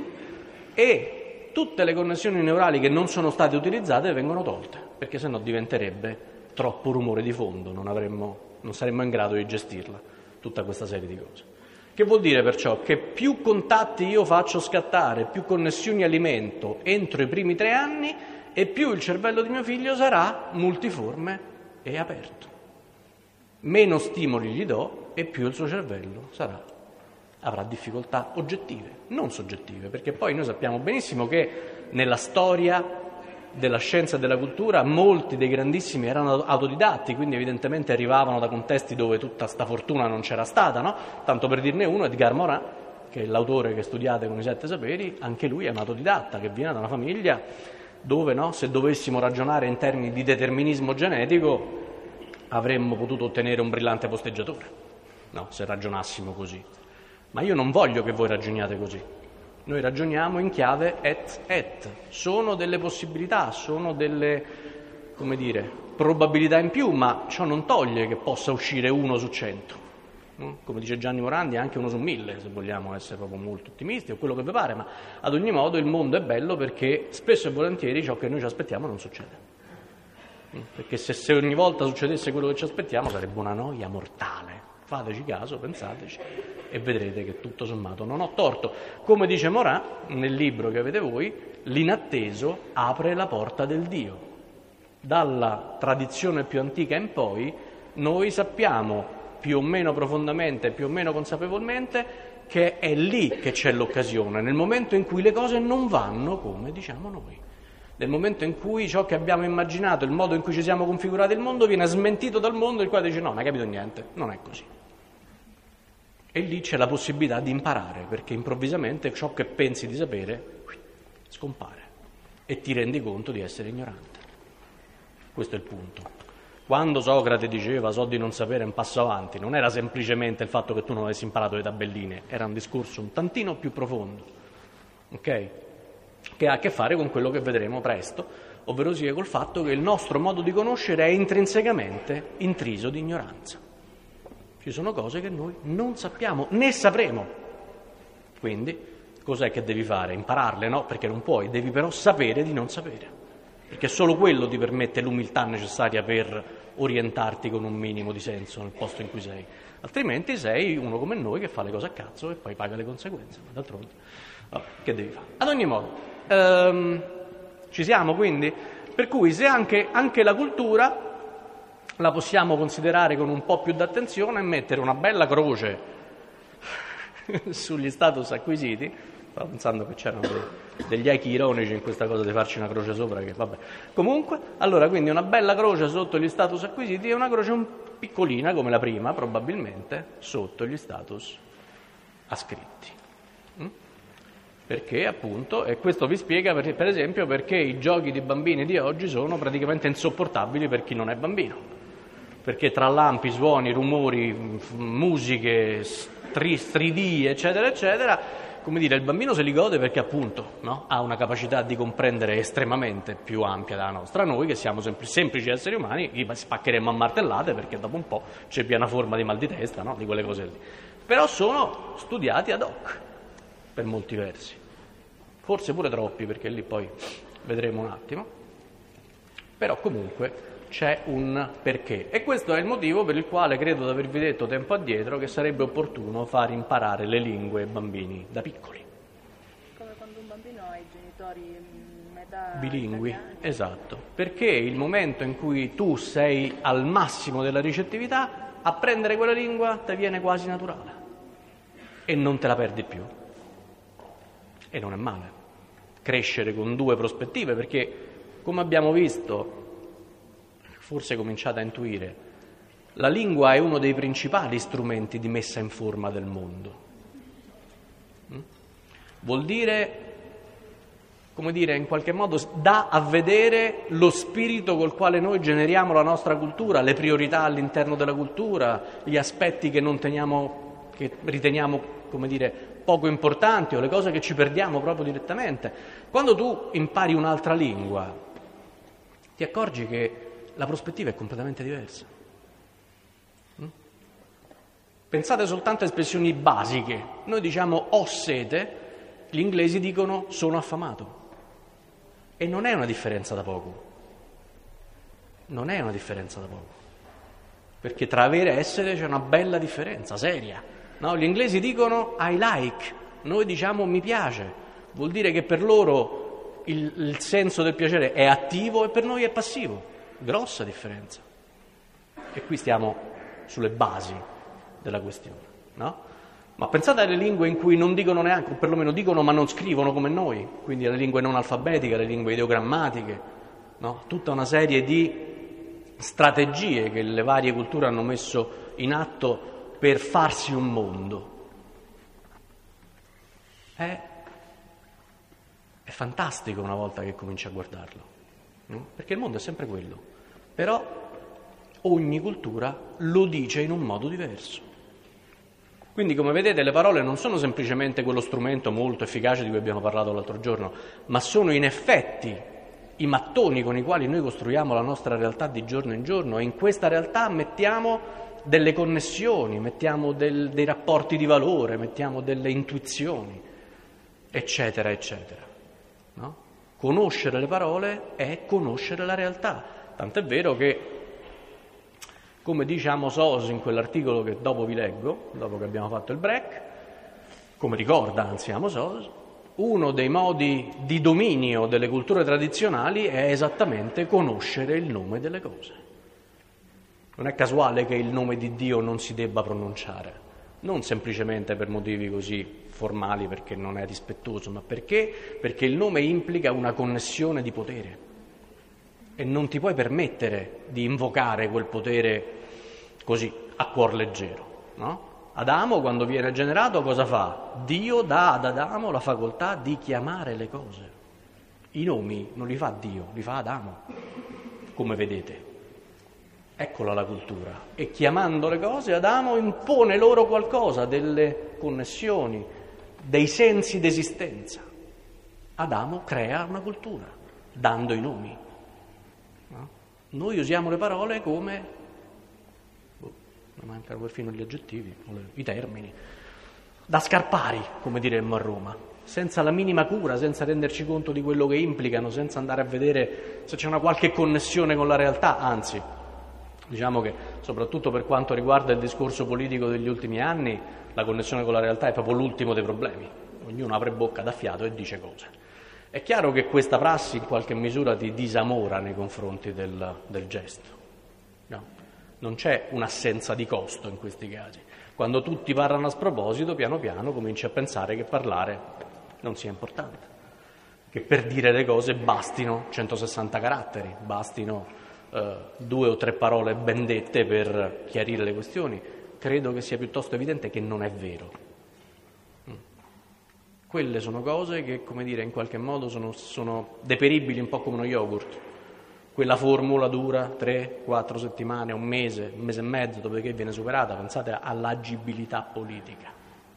S1: e tutte le connessioni neurali che non sono state utilizzate vengono tolte, perché sennò diventerebbe troppo rumore di fondo, non saremmo in grado di gestirla, tutta questa serie di cose. Che vuol dire perciò? Che più contatti io faccio scattare, più connessioni alimento entro i primi 3 anni, e più il cervello di mio figlio sarà multiforme e aperto. Meno stimoli gli do e più il suo cervello avrà difficoltà oggettive, non soggettive, perché poi noi sappiamo benissimo che nella storia della scienza e della cultura molti dei grandissimi erano autodidatti, quindi evidentemente arrivavano da contesti dove tutta sta fortuna non c'era stata, no? Tanto per dirne uno, Edgar Morin, che è l'autore che studiate con i 7 saperi, anche lui è un autodidatta che viene da una famiglia dove, no, se dovessimo ragionare in termini di determinismo genetico avremmo potuto ottenere un brillante posteggiatore, no, se ragionassimo così. Ma io non voglio che voi ragioniate così. Noi ragioniamo in chiave et. Sono delle possibilità, sono delle, come dire, probabilità in più, ma ciò non toglie che possa uscire 1 su 100. Come dice Gianni Morandi, anche 1 su 1000, se vogliamo essere proprio molto ottimisti, o quello che vi pare, ma ad ogni modo il mondo è bello perché spesso e volentieri ciò che noi ci aspettiamo non succede. Perché se ogni volta succedesse quello che ci aspettiamo sarebbe una noia mortale. Fateci caso, pensateci, e vedrete che tutto sommato non ho torto. Come dice Morin, nel libro che avete voi, l'inatteso apre la porta del Dio. Dalla tradizione più antica in poi, noi sappiamo più o meno profondamente, più o meno consapevolmente, che è lì che c'è l'occasione, nel momento in cui le cose non vanno come diciamo noi. Nel momento in cui ciò che abbiamo immaginato, il modo in cui ci siamo configurati il mondo, viene smentito dal mondo, il quale dice no, non hai capito niente, non è così. E lì c'è la possibilità di imparare, perché improvvisamente ciò che pensi di sapere scompare e ti rendi conto di essere ignorante. Questo è il punto. Quando Socrate diceva so di non sapere un passo avanti, non era semplicemente il fatto che tu non avessi imparato le tabelline, era un discorso un tantino più profondo, ok? Che ha a che fare con quello che vedremo presto, ovvero sia col fatto che il nostro modo di conoscere è intrinsecamente intriso di ignoranza. Ci sono cose che noi non sappiamo, né sapremo. Quindi, cos'è che devi fare? Impararle? No, perché non puoi, devi però sapere di non sapere. Perché solo quello ti permette l'umiltà necessaria per orientarti con un minimo di senso nel posto in cui sei. Altrimenti sei uno come noi che fa le cose a cazzo e poi paga le conseguenze. Ma d'altronde, vabbè, che devi fare? Ad ogni modo, ci siamo quindi? Per cui se anche la cultura la possiamo considerare con un po' più d'attenzione e mettere una bella croce sugli status acquisiti. Stavo pensando che c'erano degli echi ironici in questa cosa di farci una croce sopra, che vabbè. Comunque, allora, quindi una bella croce sotto gli status acquisiti e una croce un piccolina, come la prima, probabilmente, sotto gli status ascritti. Perché, appunto, e questo vi spiega, per esempio, perché i giochi di bambini di oggi sono praticamente insopportabili per chi non è bambino. Perché tra lampi, suoni, rumori, musiche, stridii, eccetera, eccetera, come dire, il bambino se li gode perché appunto, no? Ha una capacità di comprendere estremamente più ampia della nostra. Noi che siamo semplici esseri umani gli spaccheremmo a martellate perché dopo un po' c'è piena forma di mal di testa, no? Di quelle cose lì. Però sono studiati ad hoc per molti versi, forse pure troppi, perché lì poi vedremo un attimo. Però comunque c'è un perché. E questo è il motivo per il quale credo di avervi detto tempo addietro che sarebbe opportuno far imparare le lingue ai bambini da piccoli.
S2: Come quando un bambino ha i genitori metà
S1: Bilingui,
S2: italiani.
S1: esatto, perché il momento in cui tu sei al massimo della ricettività, apprendere quella lingua ti viene quasi naturale e non te la perdi più. E non è male crescere con due prospettive, perché come abbiamo visto, forse cominciate a intuire, la lingua è uno dei principali strumenti di messa in forma del mondo. Vuol dire, come dire, in qualche modo dà a vedere lo spirito col quale noi generiamo la nostra cultura, le priorità all'interno della cultura, gli aspetti che riteniamo, come dire, poco importanti o le cose che ci perdiamo proprio direttamente. Quando tu impari un'altra lingua, ti accorgi che la prospettiva è completamente diversa. Pensate soltanto a espressioni basiche. Noi diciamo ho sete, gli inglesi dicono sono affamato. E non è una differenza da poco. Non è una differenza da poco. Perché tra avere e essere c'è una bella differenza, seria. No? Gli inglesi dicono I like, noi diciamo mi piace. Vuol dire che per loro il senso del piacere è attivo e per noi è passivo. Grossa differenza. E qui stiamo sulle basi della questione, no? Ma pensate alle lingue in cui non dicono neanche, o perlomeno dicono ma non scrivono come noi, quindi alle lingue non alfabetiche, alle lingue ideogrammatiche, no? Tutta una serie di strategie che le varie culture hanno messo in atto per farsi un mondo. È fantastico una volta che cominci a guardarlo, no? Perché il mondo è sempre quello, però ogni cultura lo dice in un modo diverso. Quindi, come vedete, le parole non sono semplicemente quello strumento molto efficace di cui abbiamo parlato l'altro giorno, ma sono in effetti i mattoni con i quali noi costruiamo la nostra realtà di giorno in giorno, e in questa realtà mettiamo delle connessioni, mettiamo dei rapporti di valore, mettiamo delle intuizioni, eccetera, eccetera. No? Conoscere le parole è conoscere la realtà, tant'è vero che, come dice Amos Oz in quell'articolo che dopo vi leggo, dopo che abbiamo fatto il break, come ricorda anzi Amos Oz, uno dei modi di dominio delle culture tradizionali è esattamente conoscere il nome delle cose. Non è casuale che il nome di Dio non si debba pronunciare, non semplicemente per motivi così formali, perché non è rispettoso, ma perché il nome implica una connessione di potere e non ti puoi permettere di invocare quel potere così, a cuor leggero, no? Adamo, quando viene generato, cosa fa? Dio dà ad Adamo la facoltà di chiamare le cose. I nomi non li fa Dio, li fa Adamo, come vedete. Eccola la cultura. E chiamando le cose, Adamo impone loro qualcosa, delle connessioni, dei sensi d'esistenza. Adamo crea una cultura, dando i nomi. No? Noi usiamo le parole come... mancano perfino gli aggettivi, i termini, da scarpari, come diremmo a Roma, senza la minima cura, senza renderci conto di quello che implicano, senza andare a vedere se c'è una qualche connessione con la realtà. Anzi, diciamo che soprattutto per quanto riguarda il discorso politico degli ultimi anni, la connessione con la realtà è proprio l'ultimo dei problemi. Ognuno apre bocca da fiato e dice cose. È chiaro che questa prassi in qualche misura ti disamora nei confronti del gesto, no? Non c'è un'assenza di costo in questi casi. Quando tutti parlano a sproposito, piano piano cominci a pensare che parlare non sia importante, che per dire le cose bastino 160 caratteri, bastino 2 o 3 parole ben dette per chiarire le questioni. Credo che sia piuttosto evidente che non è vero. Quelle sono cose che, come dire, in qualche modo sono deperibili un po' come uno yogurt. Quella formula dura 3-4 settimane, un mese e mezzo, dopodiché viene superata. Pensate all'agibilità politica.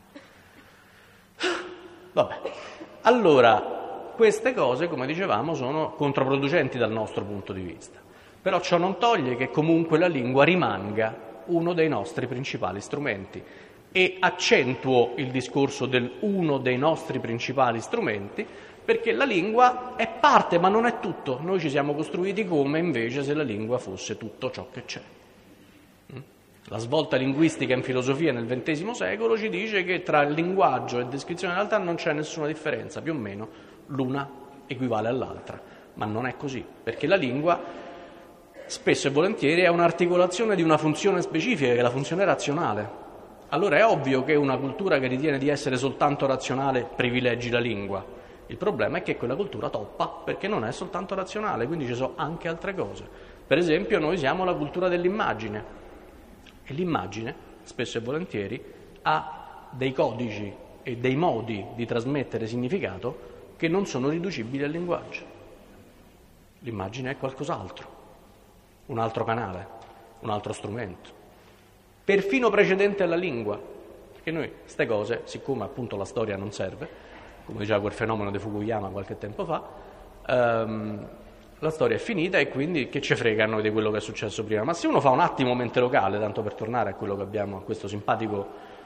S1: Vabbè. Allora, queste cose, come dicevamo, sono controproducenti dal nostro punto di vista. Però ciò non toglie che comunque la lingua rimanga uno dei nostri principali strumenti. E accentuo il discorso del uno dei nostri principali strumenti perché la lingua è parte ma non è tutto. Noi ci siamo costruiti come invece se la lingua fosse tutto ciò che c'è. La svolta linguistica in filosofia nel XX secolo ci dice che tra il linguaggio e descrizione della realtà non c'è nessuna differenza, più o meno l'una equivale all'altra, ma non è così, perché la lingua spesso e volentieri è un'articolazione di una funzione specifica, che è la funzione razionale. Allora è ovvio che una cultura che ritiene di essere soltanto razionale privilegi la lingua. Il problema è che quella cultura toppa perché non è soltanto razionale, quindi ci sono anche altre cose. Per esempio noi siamo la cultura dell'immagine e l'immagine spesso e volentieri ha dei codici e dei modi di trasmettere significato che non sono riducibili al linguaggio. L'immagine è qualcos'altro, un altro canale, un altro strumento, perfino precedente alla lingua. E noi queste cose, siccome appunto la storia non serve, come diceva quel fenomeno di Fukuyama qualche tempo fa, la storia è finita e quindi che ci frega a noi di quello che è successo prima. Ma se uno fa un attimo mente locale, tanto per tornare a quello che abbiamo, a questo simpatico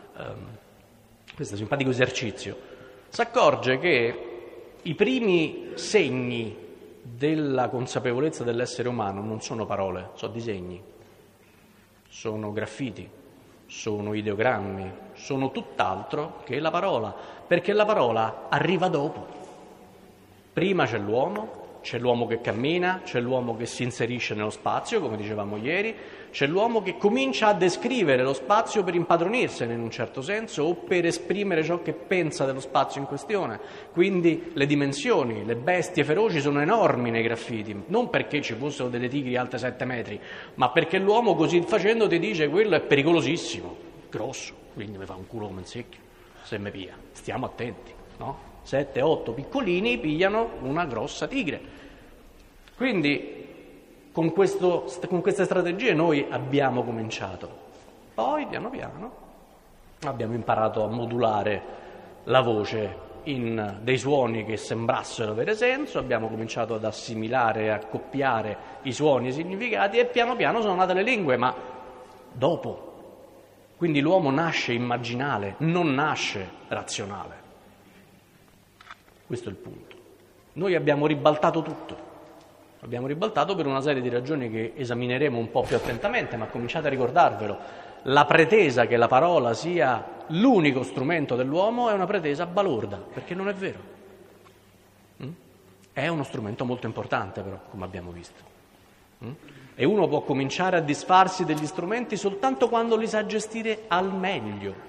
S1: esercizio, si accorge che i primi segni della consapevolezza dell'essere umano non sono parole, sono disegni, sono graffiti, sono ideogrammi, sono tutt'altro che la parola, perché la parola arriva dopo. Prima c'è l'uomo che cammina, c'è l'uomo che si inserisce nello spazio, come dicevamo ieri, c'è l'uomo che comincia a descrivere lo spazio per impadronirsene in un certo senso o per esprimere ciò che pensa dello spazio in questione. Quindi le dimensioni, le bestie feroci sono enormi nei graffiti, non perché ci fossero delle tigri alte 7 metri, ma perché l'uomo così facendo ti dice quello è pericolosissimo, grosso, quindi mi fa un culo come un secchio, se mi pia, stiamo attenti, no? 7, 8 piccolini pigliano una grossa tigre. Quindi con queste strategie noi abbiamo cominciato. Poi piano piano abbiamo imparato a modulare la voce in dei suoni che sembrassero avere senso, abbiamo cominciato ad assimilare e accoppiare i suoni e i significati e piano piano sono nate le lingue, ma dopo. Quindi l'uomo nasce immaginale, non nasce razionale. Questo è il punto. Noi abbiamo ribaltato tutto. Abbiamo ribaltato per una serie di ragioni che esamineremo un po' più attentamente, ma cominciate a ricordarvelo. La pretesa che la parola sia l'unico strumento dell'uomo è una pretesa balorda, perché non è vero. È uno strumento molto importante però, come abbiamo visto. E uno può cominciare a disfarsi degli strumenti soltanto quando li sa gestire al meglio.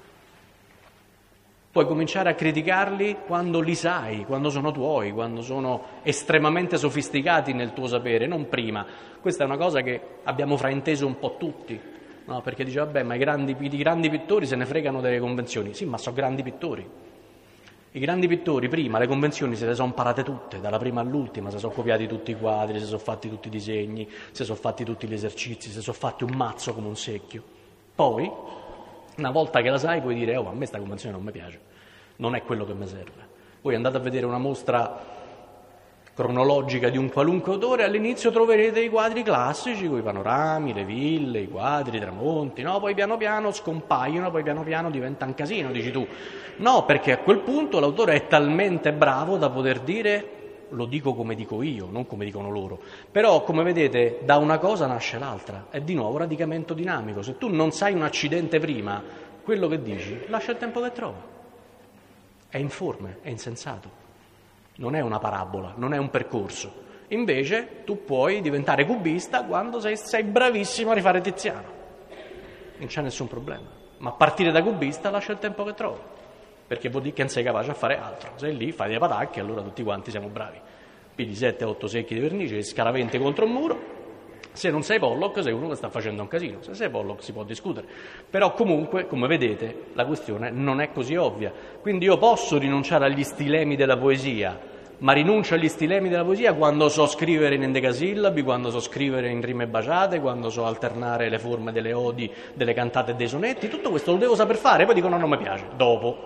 S1: Puoi cominciare a criticarli quando li sai, quando sono tuoi, quando sono estremamente sofisticati nel tuo sapere, non prima. Questa è una cosa che abbiamo frainteso un po' tutti, no? Perché dice, vabbè, ma i grandi pittori se ne fregano delle convenzioni. Sì, ma sono grandi pittori. I grandi pittori prima le convenzioni se le sono imparate tutte, dalla prima all'ultima, si sono copiati tutti i quadri, si sono fatti tutti i disegni, si sono fatti tutti gli esercizi, si sono fatti un mazzo come un secchio. Poi, una volta che la sai, puoi dire, a me questa convenzione non mi piace, non è quello che mi serve. Voi andate a vedere una mostra cronologica di un qualunque autore, all'inizio troverete i quadri classici, con i panorami, le ville, i quadri, i tramonti, no? Poi piano piano scompaiono, poi piano piano diventa un casino, dici tu. No, perché a quel punto l'autore è talmente bravo da poter dire, lo dico come dico io, non come dicono loro, però come vedete da una cosa nasce l'altra, è di nuovo radicamento dinamico. Se tu non sai un accidente prima, quello che dici lascia il tempo che trova, è informe, è insensato, non è una parabola, non è un percorso. Invece tu puoi diventare cubista quando sei bravissimo a rifare Tiziano, non c'è nessun problema, ma a partire da cubista lascia il tempo che trova, perché vuol dire che non sei capace a fare altro. Sei lì, fai dei patacchi, allora tutti quanti siamo bravi. Pigli 7-8 secchi di vernice, scaraventi contro un muro. Se non sei Pollock, sei uno che sta facendo un casino. Se sei Pollock si può discutere. Però comunque, come vedete, la questione non è così ovvia. Quindi io posso rinunciare agli stilemi della poesia, ma rinuncio agli stilemi della poesia quando so scrivere in endecasillabi, quando so scrivere in rime baciate, quando so alternare le forme delle odi, delle cantate e dei sonetti. Tutto questo lo devo saper fare, poi dico no, non mi piace, dopo.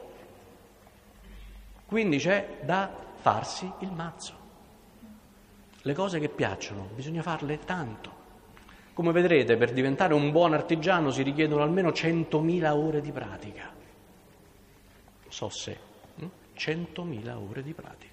S1: Quindi c'è da farsi il mazzo. Le cose che piacciono bisogna farle tanto. Come vedrete, per diventare un buon artigiano si richiedono almeno 100.000 ore di pratica. So se. 100.000 ore di pratica.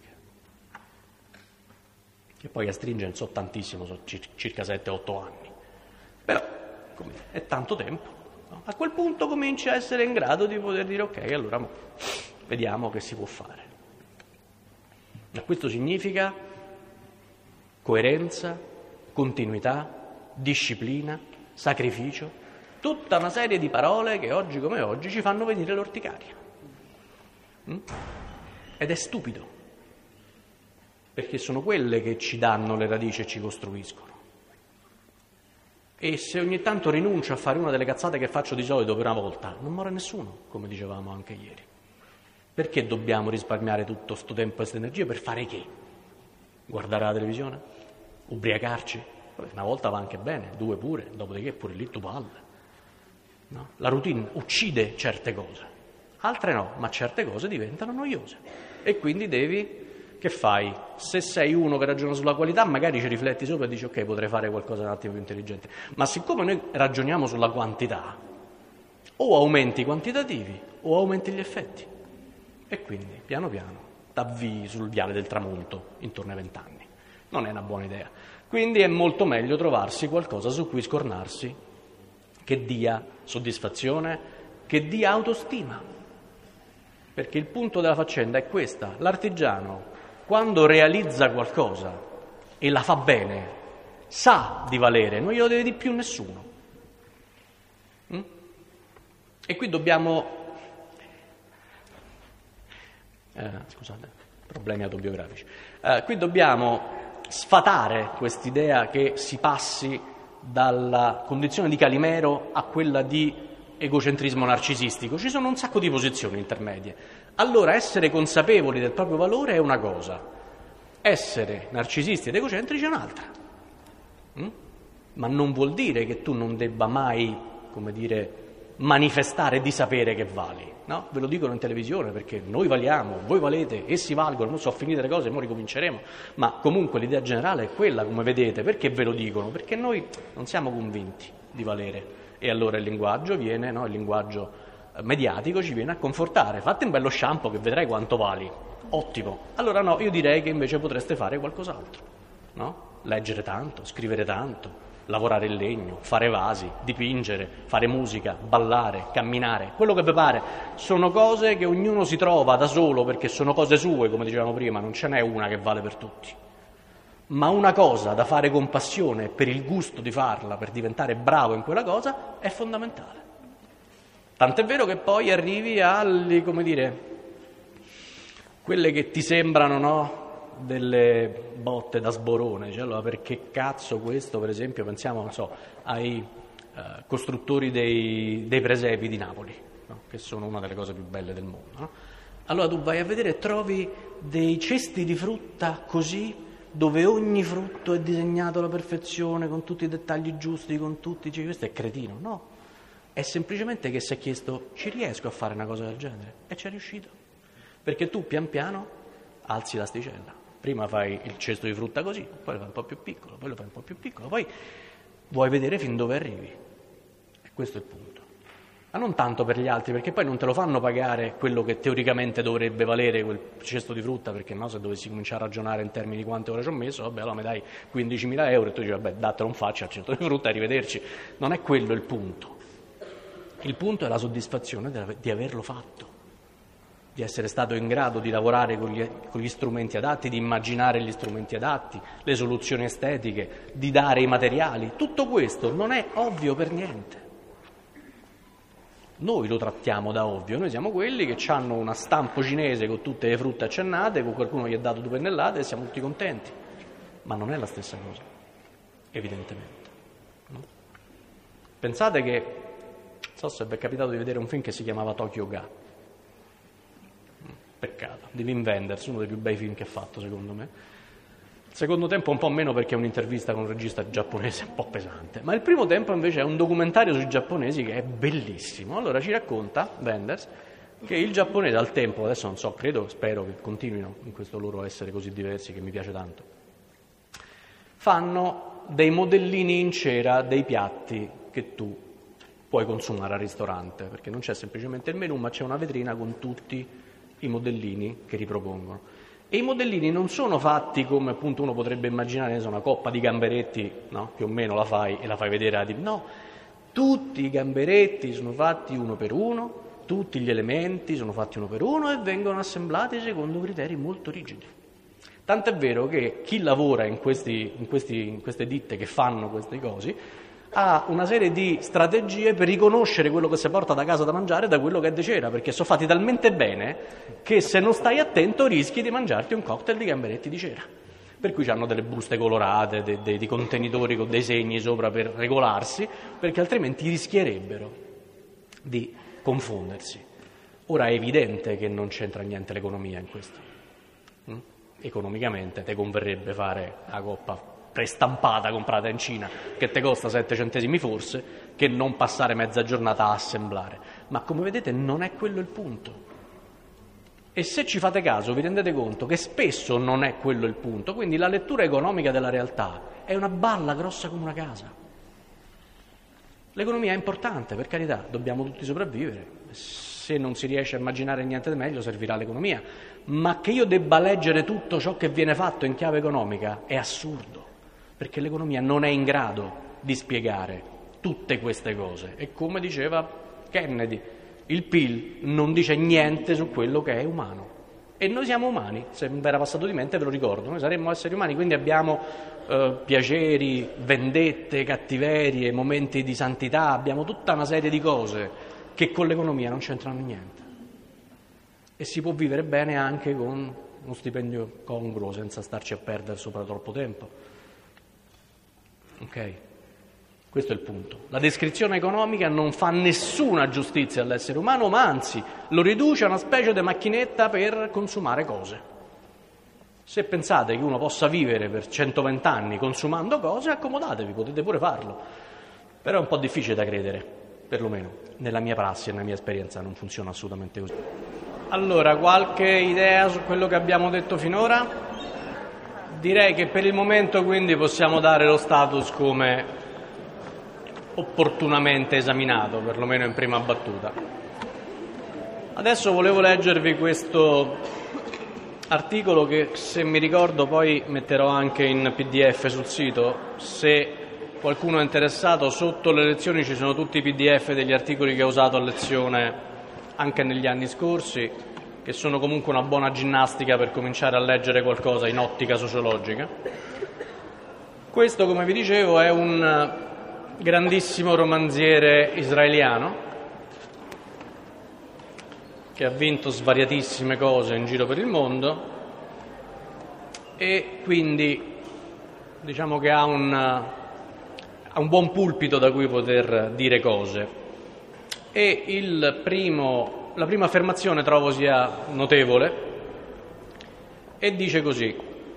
S1: Che poi a stringere so tantissimo, sono circa 7-8 anni. Però è tanto tempo. No? A quel punto cominci a essere in grado di poter dire ok, allora vediamo che si può fare. Ma questo significa coerenza, continuità, disciplina, sacrificio, tutta una serie di parole che oggi come oggi ci fanno venire l'orticaria. Ed è stupido, perché sono quelle che ci danno le radici e ci costruiscono. E se ogni tanto rinuncio a fare una delle cazzate che faccio di solito per una volta, non muore nessuno, come dicevamo anche ieri. Perché dobbiamo risparmiare tutto questo tempo e questa energia per fare che? Guardare la televisione? Ubriacarci? Una volta va anche bene, 2 pure, dopodiché pure lì tu palle. No? La routine uccide certe cose, altre no, ma certe cose diventano noiose. E quindi che fai? Se sei uno che ragiona sulla qualità, magari ci rifletti sopra e dici ok, potrei fare qualcosa di un attimo più intelligente. Ma siccome noi ragioniamo sulla quantità, o aumenti i quantitativi o aumenti gli effetti. E quindi, piano piano, t'avvii sul viale del tramonto intorno ai 20 anni. Non è una buona idea. Quindi è molto meglio trovarsi qualcosa su cui scornarsi che dia soddisfazione, che dia autostima. Perché il punto della faccenda è questa. L'artigiano, quando realizza qualcosa e la fa bene, sa di valere, non glielo deve di più nessuno. E qui dobbiamo... scusate, problemi autobiografici. Qui dobbiamo sfatare quest'idea che si passi dalla condizione di Calimero a quella di egocentrismo narcisistico. Ci sono un sacco di posizioni intermedie. Allora essere consapevoli del proprio valore è una cosa, essere narcisisti ed egocentrici è un'altra. Ma non vuol dire che tu non debba mai, come dire, manifestare di sapere che vali, no? Ve lo dicono in televisione perché noi valiamo, voi valete, essi valgono, non sono finite le cose, ora ricominceremo, ma comunque l'idea generale è quella, come vedete. Perché ve lo dicono? Perché noi non siamo convinti di valere e allora il linguaggio viene, no? Il linguaggio mediatico ci viene a confortare. Fate un bello shampoo che vedrai quanto vali, ottimo. Allora no, io direi che invece potreste fare qualcos'altro, no? Leggere tanto, scrivere tanto, lavorare in legno, fare vasi, dipingere, fare musica, ballare, camminare, quello che vi pare. Sono cose che ognuno si trova da solo perché sono cose sue, come dicevamo prima, non ce n'è una che vale per tutti. Ma una cosa da fare con passione, per il gusto di farla, per diventare bravo in quella cosa, è fondamentale. Tant'è vero che poi arrivi alle, come dire, quelle che ti sembrano, no? Delle botte da sborone, cioè, allora perché cazzo questo, per esempio, pensiamo, non so, ai costruttori dei presepi di Napoli, no? Che sono una delle cose più belle del mondo, no? Allora tu vai a vedere e trovi dei cesti di frutta così, dove ogni frutto è disegnato alla perfezione, con tutti i dettagli giusti, con tutti, cioè, questo è cretino, no? È semplicemente che si è chiesto, ci riesco a fare una cosa del genere? E ci è riuscito, perché tu pian piano alzi l'asticella. Prima fai il cesto di frutta così, poi lo fai un po' più piccolo, poi lo fai un po' più piccolo, poi vuoi vedere fin dove arrivi. E questo è il punto. Ma non tanto per gli altri, perché poi non te lo fanno pagare quello che teoricamente dovrebbe valere quel cesto di frutta, perché no, se dovessi cominciare a ragionare in termini di quante ore ci ho messo, vabbè, allora mi dai 15.000 euro e tu dici, vabbè, datelo un faccia al cesto di frutta e arrivederci. Non è quello il punto. Il punto è la soddisfazione di averlo fatto, di essere stato in grado di lavorare con gli strumenti adatti, di immaginare gli strumenti adatti, le soluzioni estetiche, di dare i materiali. Tutto questo non è ovvio per niente. Noi lo trattiamo da ovvio, noi siamo quelli che hanno una stampo cinese con tutte le frutte accennate, con qualcuno gli ha dato 2 pennellate e siamo tutti contenti. Ma non è la stessa cosa, evidentemente. No? Pensate che, non so se vi è capitato di vedere un film che si chiamava Tokyo Ga. Peccato, di Wim Wenders, uno dei più bei film che ha fatto secondo me. Il secondo tempo un po' meno perché è un'intervista con un regista giapponese un po' pesante, ma il primo tempo invece è un documentario sui giapponesi che è bellissimo. Allora ci racconta Wenders che il giapponese al tempo, adesso non so, spero che continuino in questo loro essere così diversi che mi piace tanto, fanno dei modellini in cera dei piatti che tu puoi consumare al ristorante, perché non c'è semplicemente il menù, ma c'è una vetrina con tutti i modellini che ripropongono. E i modellini non sono fatti come appunto uno potrebbe immaginare, una coppa di gamberetti, no? Più o meno la fai e la fai vedere a no, tutti i gamberetti sono fatti uno per uno, tutti gli elementi sono fatti uno per uno e vengono assemblati secondo criteri molto rigidi. Tant'è vero che chi lavora in queste ditte che fanno queste cose ha una serie di strategie per riconoscere quello che si porta da casa da mangiare da quello che è di cera, perché sono fatti talmente bene che se non stai attento rischi di mangiarti un cocktail di gamberetti di cera. Per cui hanno delle buste colorate, dei contenitori con dei segni sopra per regolarsi, perché altrimenti rischierebbero di confondersi. Ora è evidente che non c'entra niente l'economia in questo. Economicamente te converrebbe fare la coppa prestampata comprata in Cina che te costa 7 centesimi forse, che non passare mezza giornata a assemblare. Ma come vedete non è quello il punto. E se ci fate caso vi rendete conto che spesso non è quello il punto, quindi la lettura economica della realtà è una balla grossa come una casa. L'economia è importante, per carità, dobbiamo tutti sopravvivere, se non si riesce a immaginare niente di meglio servirà l'economia, ma che io debba leggere tutto ciò che viene fatto in chiave economica è assurdo, perché l'economia non è in grado di spiegare tutte queste cose. E come diceva Kennedy, il PIL non dice niente su quello che è umano. E noi siamo umani, se mi era passato di mente ve lo ricordo, noi saremmo esseri umani, quindi abbiamo piaceri, vendette, cattiverie, momenti di santità, abbiamo tutta una serie di cose che con l'economia non c'entrano niente. E si può vivere bene anche con uno stipendio congruo, senza starci a perdere sopra troppo tempo. Ok? Questo è il punto. La descrizione economica non fa nessuna giustizia all'essere umano, ma anzi lo riduce a una specie di macchinetta per consumare cose. Se pensate che uno possa vivere per 120 anni consumando cose, accomodatevi, potete pure farlo. Però è un po' difficile da credere, perlomeno nella mia prassi e nella mia esperienza non funziona assolutamente così. Allora, qualche idea su quello che abbiamo detto finora? Direi che per il momento quindi possiamo dare lo status come opportunamente esaminato, perlomeno in prima battuta. Adesso volevo leggervi questo articolo che, se mi ricordo, poi metterò anche in PDF sul sito. Se qualcuno è interessato, sotto le lezioni ci sono tutti i PDF degli articoli che ho usato a lezione anche negli anni scorsi, che sono comunque una buona ginnastica per cominciare a leggere qualcosa in ottica sociologica. Questo, come vi dicevo, è un grandissimo romanziere israeliano che ha vinto svariatissime cose in giro per il mondo e quindi diciamo che ha un buon pulpito da cui poter dire cose. E la prima affermazione trovo sia notevole e dice così: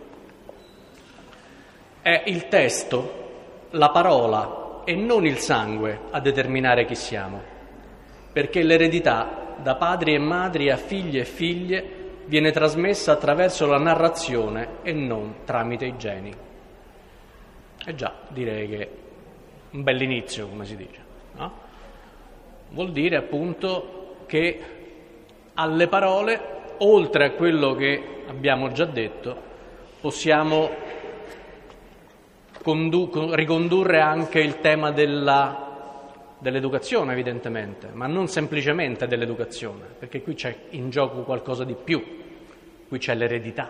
S1: è il testo, la parola e non il sangue a determinare chi siamo, perché l'eredità da padri e madri a figli e figlie viene trasmessa attraverso la narrazione e non tramite i geni. E già, direi che un bell'inizio, come si dice, no? Vuol dire appunto che alle parole, oltre a quello che abbiamo già detto, possiamo ricondurre anche il tema dell'educazione, evidentemente, ma non semplicemente dell'educazione, perché qui c'è in gioco qualcosa di più, qui c'è l'eredità.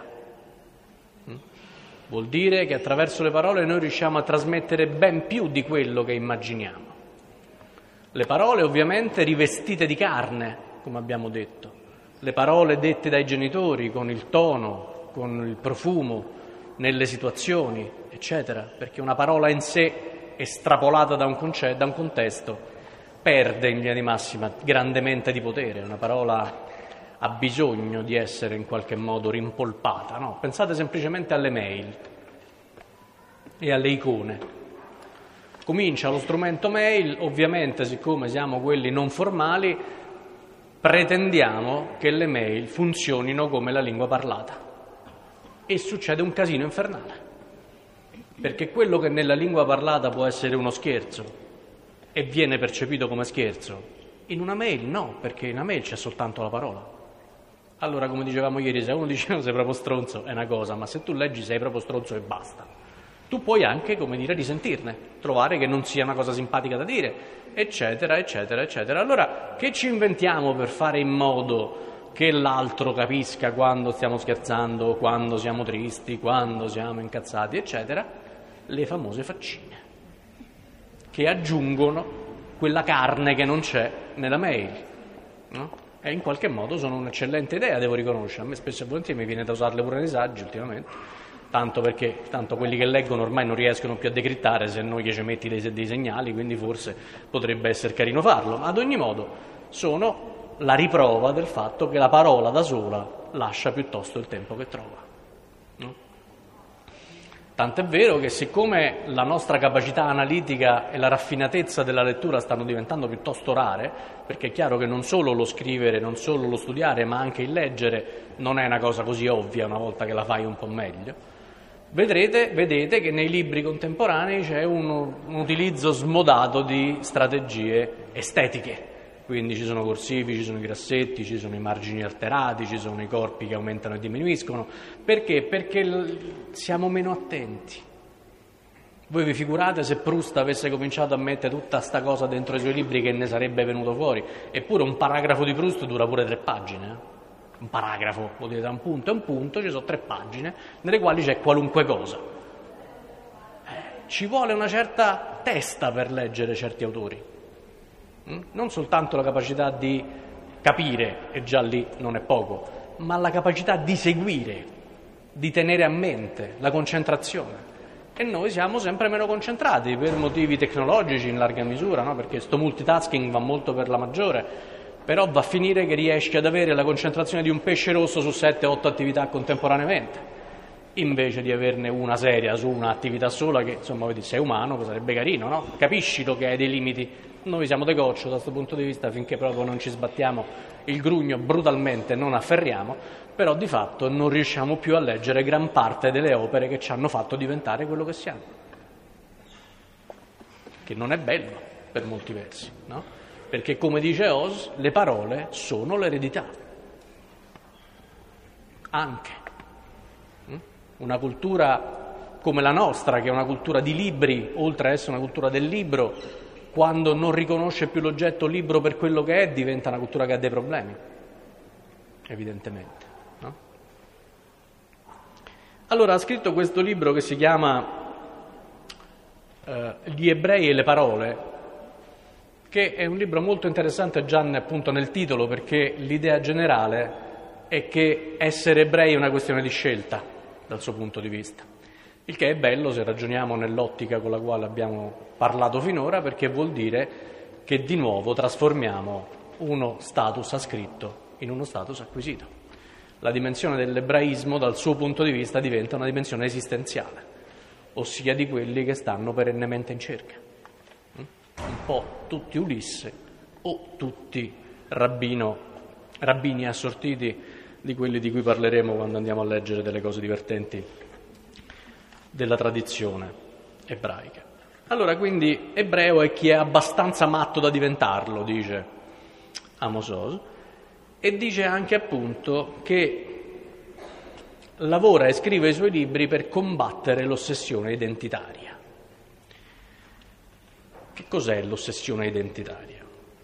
S1: Vuol dire che attraverso le parole noi riusciamo a trasmettere ben più di quello che immaginiamo. Le parole ovviamente rivestite di carne, come abbiamo detto, le parole dette dai genitori con il tono, con il profumo, nelle situazioni, eccetera, perché una parola in sé, estrapolata da un contesto, perde in linea di massima grandemente di potere. Una parola ha bisogno di essere in qualche modo rimpolpata, no? Pensate semplicemente alle mail e alle icone. Comincia lo strumento mail, ovviamente siccome siamo quelli non formali, pretendiamo che le mail funzionino come la lingua parlata e succede un casino infernale, perché quello che nella lingua parlata può essere uno scherzo e viene percepito come scherzo, in una mail no, perché in una mail c'è soltanto la parola Allora, come dicevamo ieri, se uno dice sei proprio stronzo è una cosa, ma se tu leggi sei proprio stronzo e basta. Tu puoi anche, come dire, risentirne, trovare che non sia una cosa simpatica da dire, eccetera, eccetera, eccetera. Allora, che ci inventiamo per fare in modo che l'altro capisca quando stiamo scherzando, quando siamo tristi, quando siamo incazzati, eccetera? Le famose faccine, che aggiungono quella carne che non c'è nella mail, no? E in qualche modo sono un'eccellente idea, devo riconoscere. A me spesso e volentieri mi viene da usarle pure nei saggi ultimamente, tanto quelli che leggono ormai non riescono più a decrittare se non gli ci metti dei segnali, quindi forse potrebbe essere carino farlo. Ma ad ogni modo sono la riprova del fatto che la parola da sola lascia piuttosto il tempo che trova. No? Tant'è vero che siccome la nostra capacità analitica e la raffinatezza della lettura stanno diventando piuttosto rare, perché è chiaro che non solo lo scrivere, non solo lo studiare, ma anche il leggere non è una cosa così ovvia una volta che la fai un po' meglio, vedete che nei libri contemporanei c'è un utilizzo smodato di strategie estetiche. Quindi ci sono corsivi, ci sono i grassetti, ci sono i margini alterati, ci sono i corpi che aumentano e diminuiscono. Perché? Perché siamo meno attenti. Voi vi figurate se Proust avesse cominciato a mettere tutta sta cosa dentro i suoi libri che ne sarebbe venuto fuori? Eppure un paragrafo di Proust dura pure 3 pagine. Un paragrafo, vuol dire da un punto a un punto, ci sono 3 pagine nelle quali c'è qualunque cosa. Ci vuole una certa testa per leggere certi autori. Non soltanto la capacità di capire, e già lì non è poco, ma la capacità di seguire, di tenere a mente, la concentrazione. E noi siamo sempre meno concentrati per motivi tecnologici in larga misura, no? Perché sto multitasking va molto per la maggiore, però va a finire che riesci ad avere la concentrazione di un pesce rosso su 7-8 attività contemporaneamente, invece di averne una seria su un'attività sola che, insomma, vedi, sei umano, sarebbe carino, no? Capisci che hai dei limiti. Noi siamo dei goccio da questo punto di vista, finché proprio non ci sbattiamo il grugno brutalmente, non afferriamo, però di fatto non riusciamo più a leggere gran parte delle opere che ci hanno fatto diventare quello che siamo. Che non è bello per molti versi, no? Perché, come dice Oz, le parole sono l'eredità. Anche. Una cultura come la nostra, che è una cultura di libri, oltre a essere una cultura del libro, quando non riconosce più l'oggetto libro per quello che è, diventa una cultura che ha dei problemi, evidentemente. No? Allora ha scritto questo libro che si chiama Gli ebrei e le parole, che è un libro molto interessante già appunto nel titolo, perché l'idea generale è che essere ebrei è una questione di scelta dal suo punto di vista. Il che è bello se ragioniamo nell'ottica con la quale abbiamo parlato finora, perché vuol dire che di nuovo trasformiamo uno status ascritto in uno status acquisito. La dimensione dell'ebraismo dal suo punto di vista diventa una dimensione esistenziale, ossia di quelli che stanno perennemente in cerca. Un po' tutti Ulisse o tutti rabbini assortiti di quelli di cui parleremo quando andiamo a leggere delle cose divertenti della tradizione ebraica. Allora, quindi, ebreo è chi è abbastanza matto da diventarlo, dice Amos Oz, e dice anche appunto che lavora e scrive i suoi libri per combattere l'ossessione identitaria. Che cos'è l'ossessione identitaria?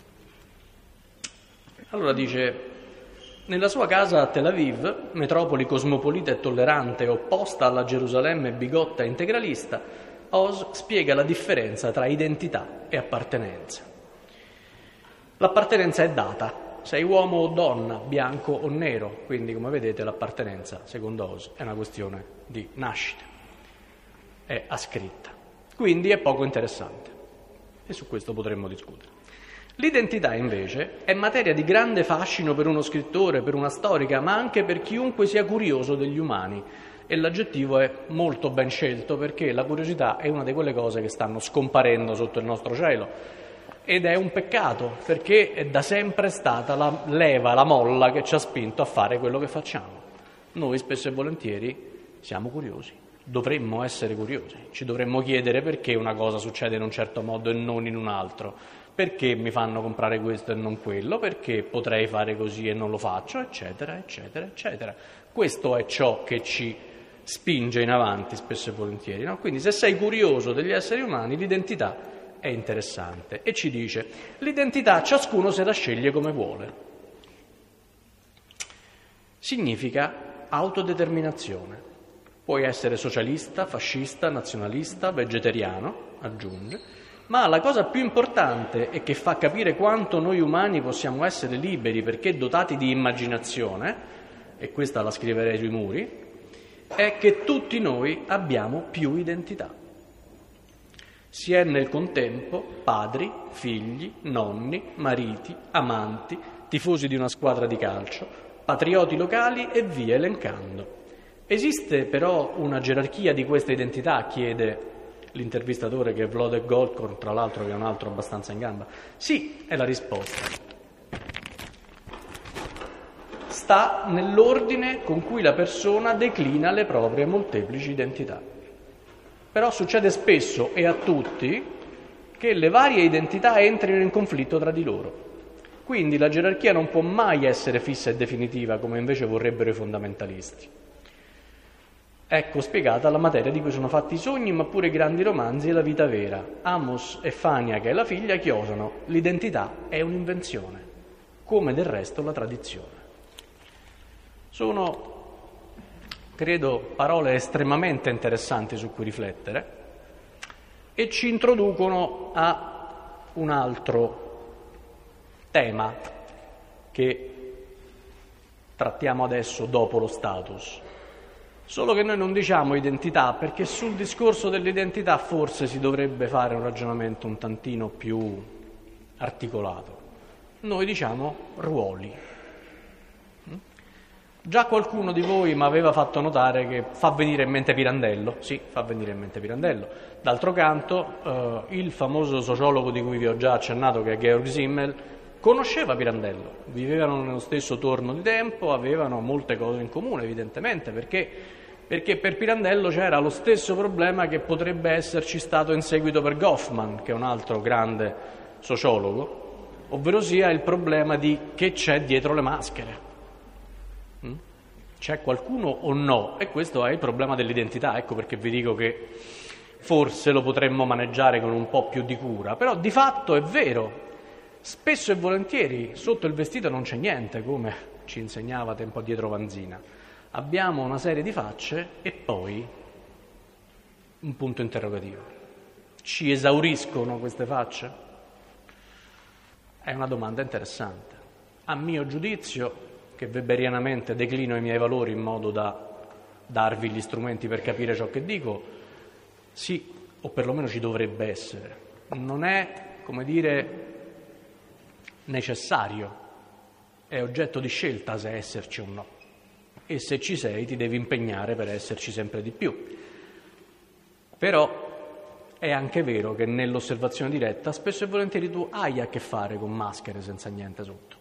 S1: Allora dice: nella sua casa a Tel Aviv, metropoli cosmopolita e tollerante, opposta alla Gerusalemme bigotta e integralista, Oz spiega la differenza tra identità e appartenenza. L'appartenenza è data, sei uomo o donna, bianco o nero, quindi come vedete l'appartenenza, secondo Oz, è una questione di nascita, è ascritta, quindi è poco interessante e su questo potremmo discutere. L'identità, invece, è materia di grande fascino per uno scrittore, per una storica, ma anche per chiunque sia curioso degli umani. E l'aggettivo è molto ben scelto, perché la curiosità è una di quelle cose che stanno scomparendo sotto il nostro cielo. Ed è un peccato, perché è da sempre stata la leva, la molla che ci ha spinto a fare quello che facciamo. Noi spesso e volentieri siamo curiosi, dovremmo essere curiosi, ci dovremmo chiedere perché una cosa succede in un certo modo e non in un altro. perché mi fanno comprare questo e non quello, perché potrei fare così e non lo faccio, eccetera, eccetera, eccetera. Questo è ciò che ci spinge in avanti spesso e volentieri, no? Quindi se sei curioso degli esseri umani, l'identità è interessante e ci dice: l'identità ciascuno se la sceglie come vuole. Significa autodeterminazione. Puoi essere socialista, fascista, nazionalista, vegetariano, aggiunge, ma la cosa più importante e che fa capire quanto noi umani possiamo essere liberi perché dotati di immaginazione, e questa la scriverei sui muri, è che tutti noi abbiamo più identità. Si è nel contempo padri, figli, nonni, mariti, amanti, tifosi di una squadra di calcio, patrioti locali e via elencando. Esiste però una gerarchia di questa identità, chiede l'intervistatore, che è Wlodek Golkorn, tra l'altro, che è un altro abbastanza in gamba. Sì, è la risposta. Sta nell'ordine con cui la persona declina le proprie molteplici identità. Però succede spesso e a tutti che le varie identità entrino in conflitto tra di loro. Quindi la gerarchia non può mai essere fissa e definitiva, come invece vorrebbero i fondamentalisti. Ecco spiegata la materia di cui sono fatti i sogni, ma pure i grandi romanzi e la vita vera. Amos e Fania, che è la figlia, chiosano: l'identità è un'invenzione, come del resto la tradizione. Sono, credo, parole estremamente interessanti su cui riflettere e ci introducono a un altro tema che trattiamo adesso dopo lo status. Solo che noi non diciamo identità, perché sul discorso dell'identità forse si dovrebbe fare un ragionamento un tantino più articolato. Noi diciamo ruoli. Già qualcuno di voi mi aveva fatto notare che fa venire in mente Pirandello. Sì, fa venire in mente Pirandello. D'altro canto, il famoso sociologo di cui vi ho già accennato, che è Georg Simmel, conosceva Pirandello. Vivevano nello stesso torno di tempo, avevano molte cose in comune, evidentemente, perché per Pirandello c'era lo stesso problema che potrebbe esserci stato in seguito per Goffman, che è un altro grande sociologo, ovverosia il problema di che c'è dietro le maschere. C'è qualcuno o no? E questo è il problema dell'identità. Ecco perché vi dico che forse lo potremmo maneggiare con un po' più di cura, però di fatto è vero. Spesso e volentieri sotto il vestito non c'è niente, come ci insegnava tempo addietro Vanzina. Abbiamo una serie di facce e poi un punto interrogativo. Ci esauriscono queste facce? È una domanda interessante. A mio giudizio, che weberianamente declino i miei valori in modo da darvi gli strumenti per capire ciò che dico, sì, o perlomeno ci dovrebbe essere. Non è, come dire, necessario, è oggetto di scelta se esserci o no. E se ci sei ti devi impegnare per esserci sempre di più. Però è anche vero che nell'osservazione diretta spesso e volentieri tu hai a che fare con maschere senza niente sotto.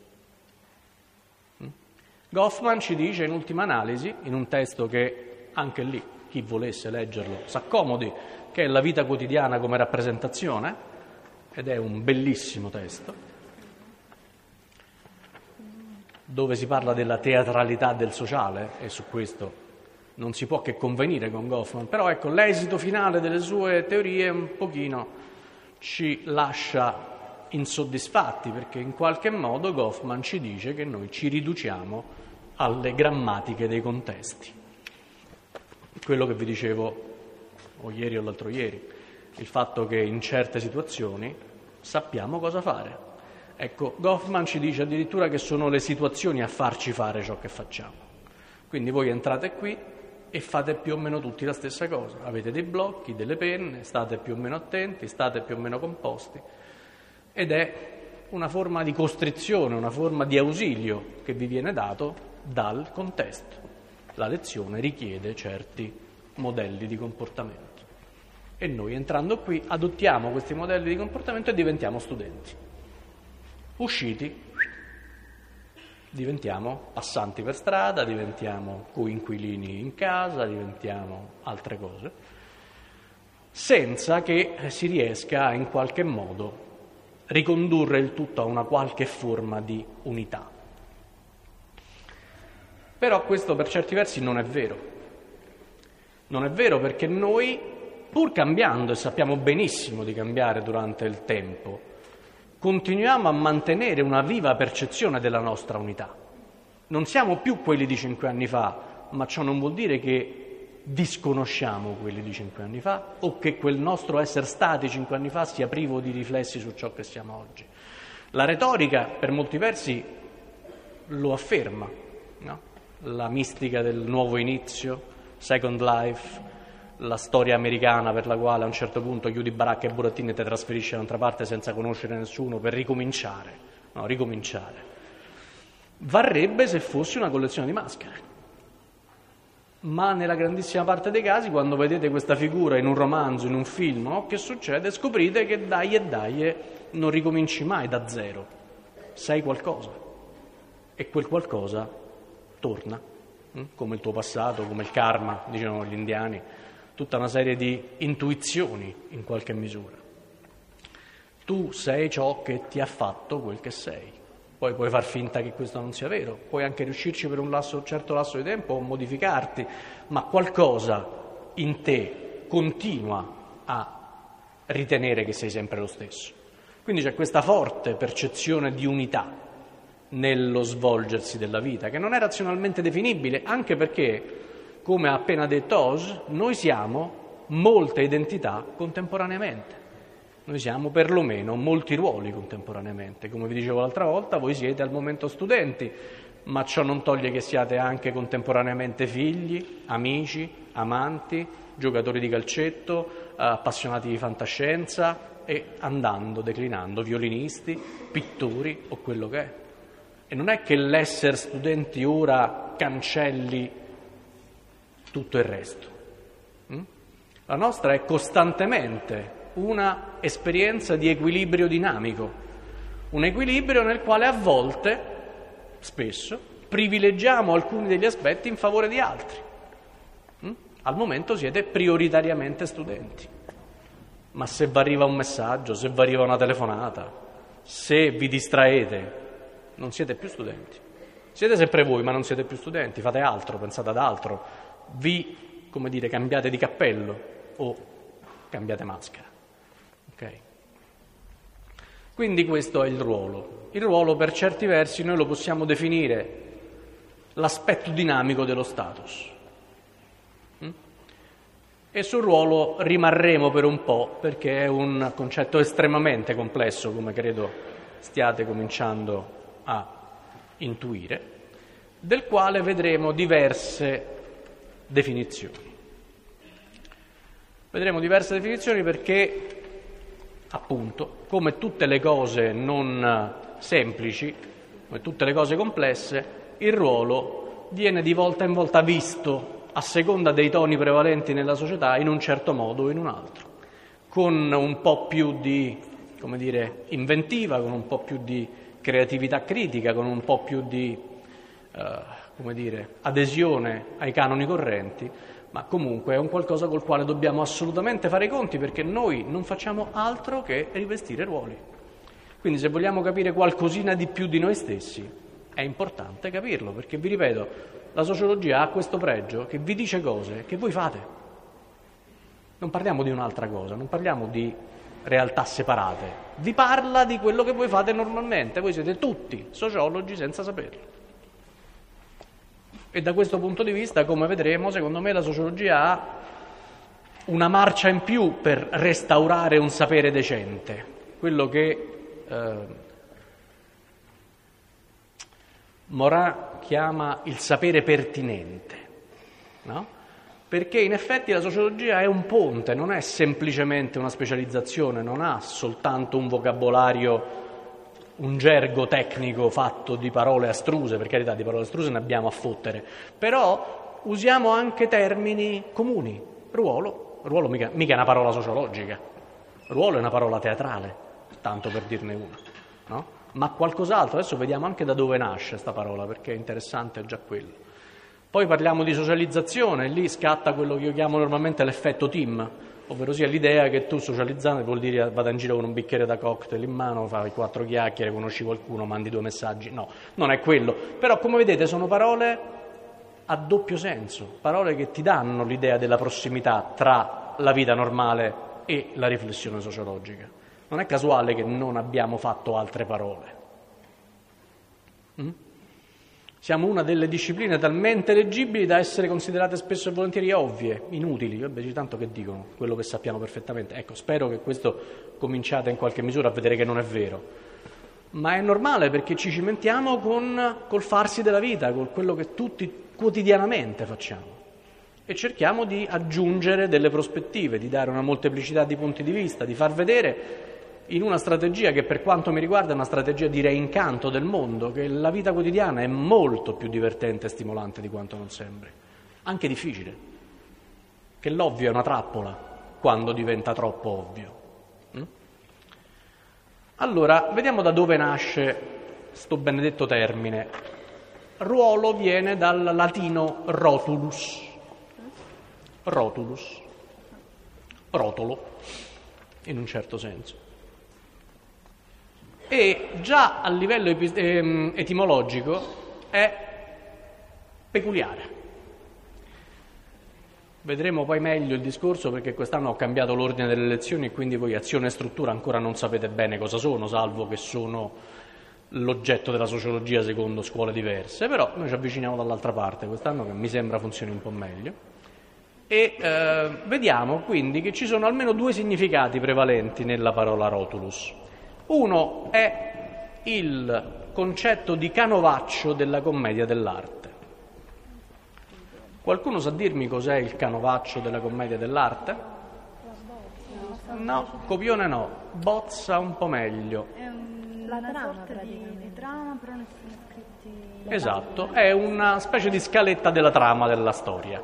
S1: Goffman ci dice in ultima analisi, in un testo che anche lì chi volesse leggerlo s'accomodi, che è La vita quotidiana come rappresentazione, ed è un bellissimo testo, dove si parla della teatralità del sociale, e su questo non si può che convenire con Goffman, però ecco, l'esito finale delle sue teorie un pochino ci lascia insoddisfatti, perché in qualche modo Goffman ci dice che noi ci riduciamo alle grammatiche dei contesti. Quello che vi dicevo o ieri o l'altro ieri, il fatto che in certe situazioni sappiamo cosa fare. Ecco, Goffman ci dice addirittura che sono le situazioni a farci fare ciò che facciamo. Quindi voi entrate qui e fate più o meno tutti la stessa cosa. Avete dei blocchi, delle penne, state più o meno attenti, state più o meno composti. Ed è una forma di costrizione, una forma di ausilio che vi viene dato dal contesto. La lezione richiede certi modelli di comportamento. E noi entrando qui adottiamo questi modelli di comportamento e diventiamo studenti. Usciti, diventiamo passanti per strada, diventiamo coinquilini in casa, diventiamo altre cose, senza che si riesca in qualche modo ricondurre il tutto a una qualche forma di unità. Però questo per certi versi non è vero. Non è vero perché noi, pur cambiando, e sappiamo benissimo di cambiare durante il tempo, continuiamo a mantenere una viva percezione della nostra unità. Non siamo più quelli di 5 anni fa, ma ciò non vuol dire che disconosciamo quelli di 5 anni fa o che quel nostro essere stati 5 anni fa sia privo di riflessi su ciò che siamo oggi. La retorica, per molti versi, lo afferma, no? La mistica del nuovo inizio, Second Life, la storia americana per la quale a un certo punto chiudi baracca e burattini e ti trasferisci da un'altra parte senza conoscere nessuno per ricominciare. No, ricominciare. Varrebbe se fosse una collezione di maschere. Ma nella grandissima parte dei casi, quando vedete questa figura in un romanzo, in un film, no? Che succede? Scoprite che dai non ricominci mai da zero. Sei qualcosa. E quel qualcosa torna, come il tuo passato, come il karma, dicevano gli indiani, tutta una serie di intuizioni in qualche misura. Tu sei ciò che ti ha fatto quel che sei. Poi puoi far finta che questo non sia vero, puoi anche riuscirci per un certo lasso di tempo o modificarti, ma qualcosa in te continua a ritenere che sei sempre lo stesso. Quindi c'è questa forte percezione di unità nello svolgersi della vita, che non è razionalmente definibile, anche perché, come ha appena detto Oz, noi siamo molte identità contemporaneamente. Noi siamo perlomeno molti ruoli contemporaneamente. Come vi dicevo l'altra volta, voi siete al momento studenti, ma ciò non toglie che siate anche contemporaneamente figli, amici, amanti, giocatori di calcetto, appassionati di fantascienza e andando, declinando, violinisti, pittori o quello che è. E non è che l'essere studenti ora cancelli tutto il resto. La nostra è costantemente una esperienza di equilibrio dinamico, un equilibrio nel quale a volte, spesso, privilegiamo alcuni degli aspetti in favore di altri. Al momento siete prioritariamente studenti, ma se vi arriva un messaggio, se vi arriva una telefonata, se vi distraete, non siete più studenti. Siete sempre voi, ma non siete più studenti, fate altro, pensate ad altro, vi, cambiate di cappello o cambiate maschera. Ok? Quindi questo è il ruolo. Il ruolo, per certi versi, noi lo possiamo definire l'aspetto dinamico dello status. E sul ruolo rimarremo per un po', perché è un concetto estremamente complesso, come credo stiate cominciando a intuire, del quale vedremo diverse definizioni. Vedremo diverse definizioni perché, appunto, come tutte le cose non semplici, come tutte le cose complesse, il ruolo viene di volta in volta visto a seconda dei toni prevalenti nella società in un certo modo o in un altro, con un po' più di, inventiva, con un po' più di creatività critica, con un po' più di, adesione ai canoni correnti, ma comunque è un qualcosa col quale dobbiamo assolutamente fare i conti, perché noi non facciamo altro che rivestire ruoli. Quindi se vogliamo capire qualcosina di più di noi stessi, è importante capirlo, perché vi ripeto, la sociologia ha questo pregio che vi dice cose che voi fate. Non parliamo di un'altra cosa, non parliamo di realtà separate, vi parla di quello che voi fate normalmente, voi siete tutti sociologi senza saperlo. E da questo punto di vista, come vedremo, secondo me la sociologia ha una marcia in più per restaurare un sapere decente, quello che Morin chiama il sapere pertinente, no? Perché in effetti la sociologia è un ponte, non è semplicemente una specializzazione, non ha soltanto un vocabolario, un gergo tecnico fatto di parole astruse, per carità di parole astruse ne abbiamo a fottere, però usiamo anche termini comuni. Ruolo mica è una parola sociologica, ruolo è una parola teatrale, tanto per dirne una, no? Ma qualcos'altro, adesso vediamo anche da dove nasce sta parola, perché è interessante già quello. Poi parliamo di socializzazione, lì scatta quello che io chiamo normalmente l'effetto team, ovvero sia l'idea che tu socializzando vuol dire vada in giro con un bicchiere da cocktail in mano, fai 4 chiacchiere, conosci qualcuno, mandi 2 messaggi. No, non è quello. Però come vedete sono parole a doppio senso, parole che ti danno l'idea della prossimità tra la vita normale e la riflessione sociologica. Non è casuale che non abbiamo fatto altre parole. Siamo una delle discipline talmente leggibili da essere considerate spesso e volentieri ovvie, inutili, vabbè, tanto che dicono quello che sappiamo perfettamente. Ecco, spero che questo cominciate in qualche misura a vedere che non è vero. Ma è normale perché ci cimentiamo col farsi della vita, con quello che tutti quotidianamente facciamo. E cerchiamo di aggiungere delle prospettive, di dare una molteplicità di punti di vista, di far vedere in una strategia che per quanto mi riguarda è una strategia di reincanto del mondo, che la vita quotidiana è molto più divertente e stimolante di quanto non sembri, anche difficile, che l'ovvio è una trappola quando diventa troppo ovvio. Allora, vediamo da dove nasce sto benedetto termine. Ruolo viene dal latino rotulus, rotolo, in un certo senso. E già a livello etimologico è peculiare. Vedremo poi meglio il discorso perché quest'anno ho cambiato l'ordine delle lezioni e quindi voi azione e struttura ancora non sapete bene cosa sono, salvo che sono l'oggetto della sociologia secondo scuole diverse, però noi ci avviciniamo dall'altra parte quest'anno che mi sembra funzioni un po' meglio. E vediamo quindi che ci sono almeno 2 significati prevalenti nella parola rotulus. Uno è il concetto di canovaccio della commedia dell'arte. Qualcuno sa dirmi cos'è il canovaccio della commedia dell'arte? No, copione no, bozza un po' meglio.
S2: È una sorta di trama, però non sono scritti...
S1: Esatto, è una specie di scaletta della trama della storia.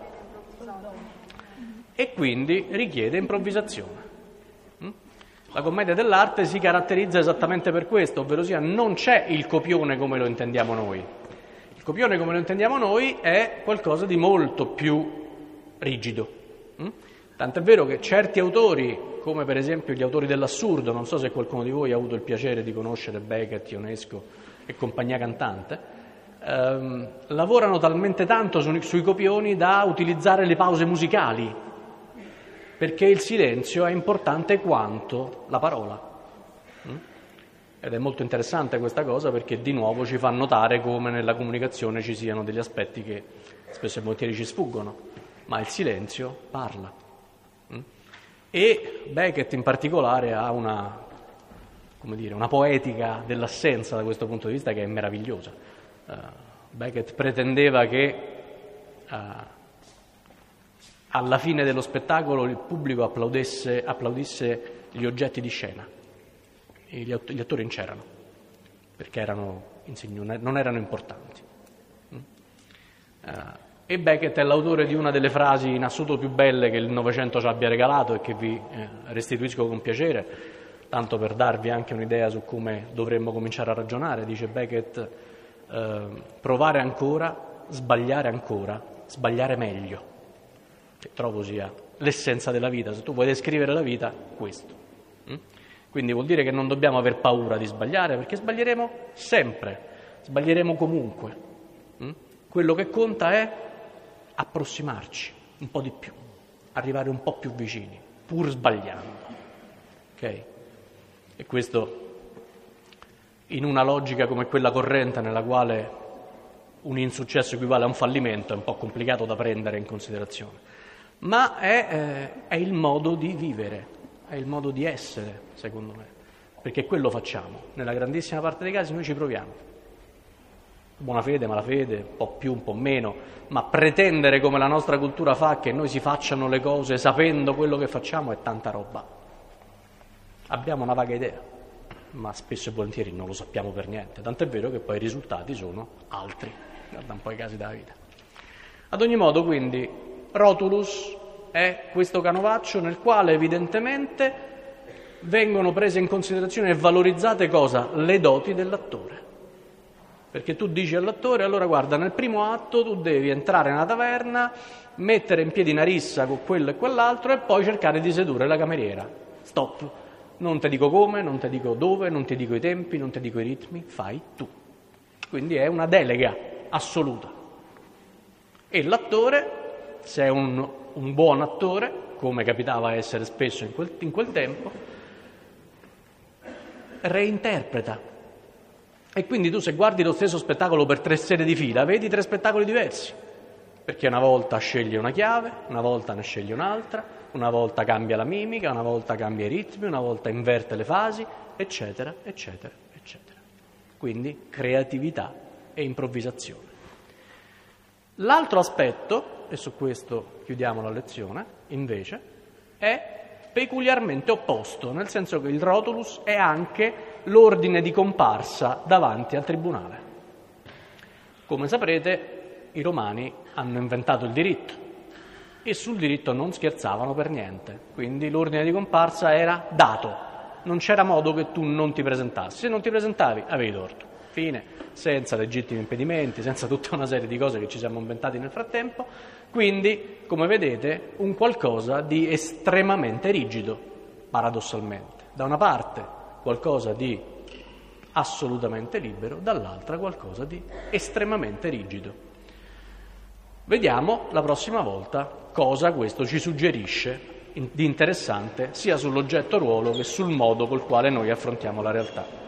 S1: E quindi richiede improvvisazione. La commedia dell'arte si caratterizza esattamente per questo, ovvero sia non c'è il copione come lo intendiamo noi. Il copione come lo intendiamo noi è qualcosa di molto più rigido. Tant'è vero che certi autori, come per esempio gli autori dell'assurdo, non so se qualcuno di voi ha avuto il piacere di conoscere Beckett, Ionesco e compagnia cantante, lavorano talmente tanto sui copioni da utilizzare le pause musicali, perché il silenzio è importante quanto la parola. Ed è molto interessante questa cosa perché di nuovo ci fa notare come nella comunicazione ci siano degli aspetti che spesso e volentieri ci sfuggono, ma il silenzio parla. E Beckett in particolare ha una poetica dell'assenza da questo punto di vista che è meravigliosa. Beckett pretendeva che alla fine dello spettacolo il pubblico applaudisse gli oggetti di scena. E gli attori non c'erano, perché non erano importanti. E Beckett è l'autore di una delle frasi in assoluto più belle che il Novecento ci abbia regalato e che vi restituisco con piacere, tanto per darvi anche un'idea su come dovremmo cominciare a ragionare. Dice Beckett, provare ancora, sbagliare meglio. Che trovo sia l'essenza della vita. Se tu vuoi descrivere la vita, questo. Quindi vuol dire che non dobbiamo aver paura di sbagliare, perché sbaglieremo sempre, sbaglieremo comunque. Quello che conta è approssimarci un po' di più, arrivare un po' più vicini, pur sbagliando. Ok? E questo in una logica come quella corrente nella quale un insuccesso equivale a un fallimento è un po' complicato da prendere in considerazione. Ma è il modo di vivere, è il modo di essere, secondo me, perché quello facciamo. Nella grandissima parte dei casi noi ci proviamo. Buona fede, malafede, un po' più, un po' meno, ma pretendere come la nostra cultura fa che noi si facciano le cose sapendo quello che facciamo è tanta roba. Abbiamo una vaga idea, ma spesso e volentieri non lo sappiamo per niente, tant'è vero che poi i risultati sono altri, guarda un po' i casi della vita. Ad ogni modo, quindi, rotulus è questo canovaccio nel quale evidentemente vengono prese in considerazione e valorizzate cosa? Le doti dell'attore. perché tu dici all'attore: allora guarda, nel primo atto tu devi entrare nella taverna, mettere in piedi una rissa con quello e quell'altro e poi cercare di sedurre la cameriera. Stop. Non ti dico come, non ti dico dove, non ti dico i tempi, non ti dico i ritmi, fai tu. Quindi è una delega assoluta. E l'attore, se è un buon attore, come capitava essere spesso in quel tempo, reinterpreta. E quindi tu, se guardi lo stesso spettacolo per 3 sere di fila, vedi 3 spettacoli diversi, perché una volta sceglie una chiave, una volta ne sceglie un'altra, una volta cambia la mimica, una volta cambia i ritmi, una volta inverte le fasi, eccetera, eccetera, eccetera. Quindi creatività e improvvisazione. L'altro aspetto, e su questo chiudiamo la lezione, invece, è peculiarmente opposto, nel senso che il rotulus è anche l'ordine di comparsa davanti al tribunale. Come saprete, i romani hanno inventato il diritto e sul diritto non scherzavano per niente, quindi l'ordine di comparsa era dato, non c'era modo che tu non ti presentassi. Se non ti presentavi, avevi torto. Fine, senza legittimi impedimenti, senza tutta una serie di cose che ci siamo inventati nel frattempo. Quindi, come vedete, un qualcosa di estremamente rigido, paradossalmente. Da una parte qualcosa di assolutamente libero, dall'altra qualcosa di estremamente rigido. Vediamo la prossima volta cosa questo ci suggerisce di interessante sia sull'oggetto ruolo che sul modo col quale noi affrontiamo la realtà.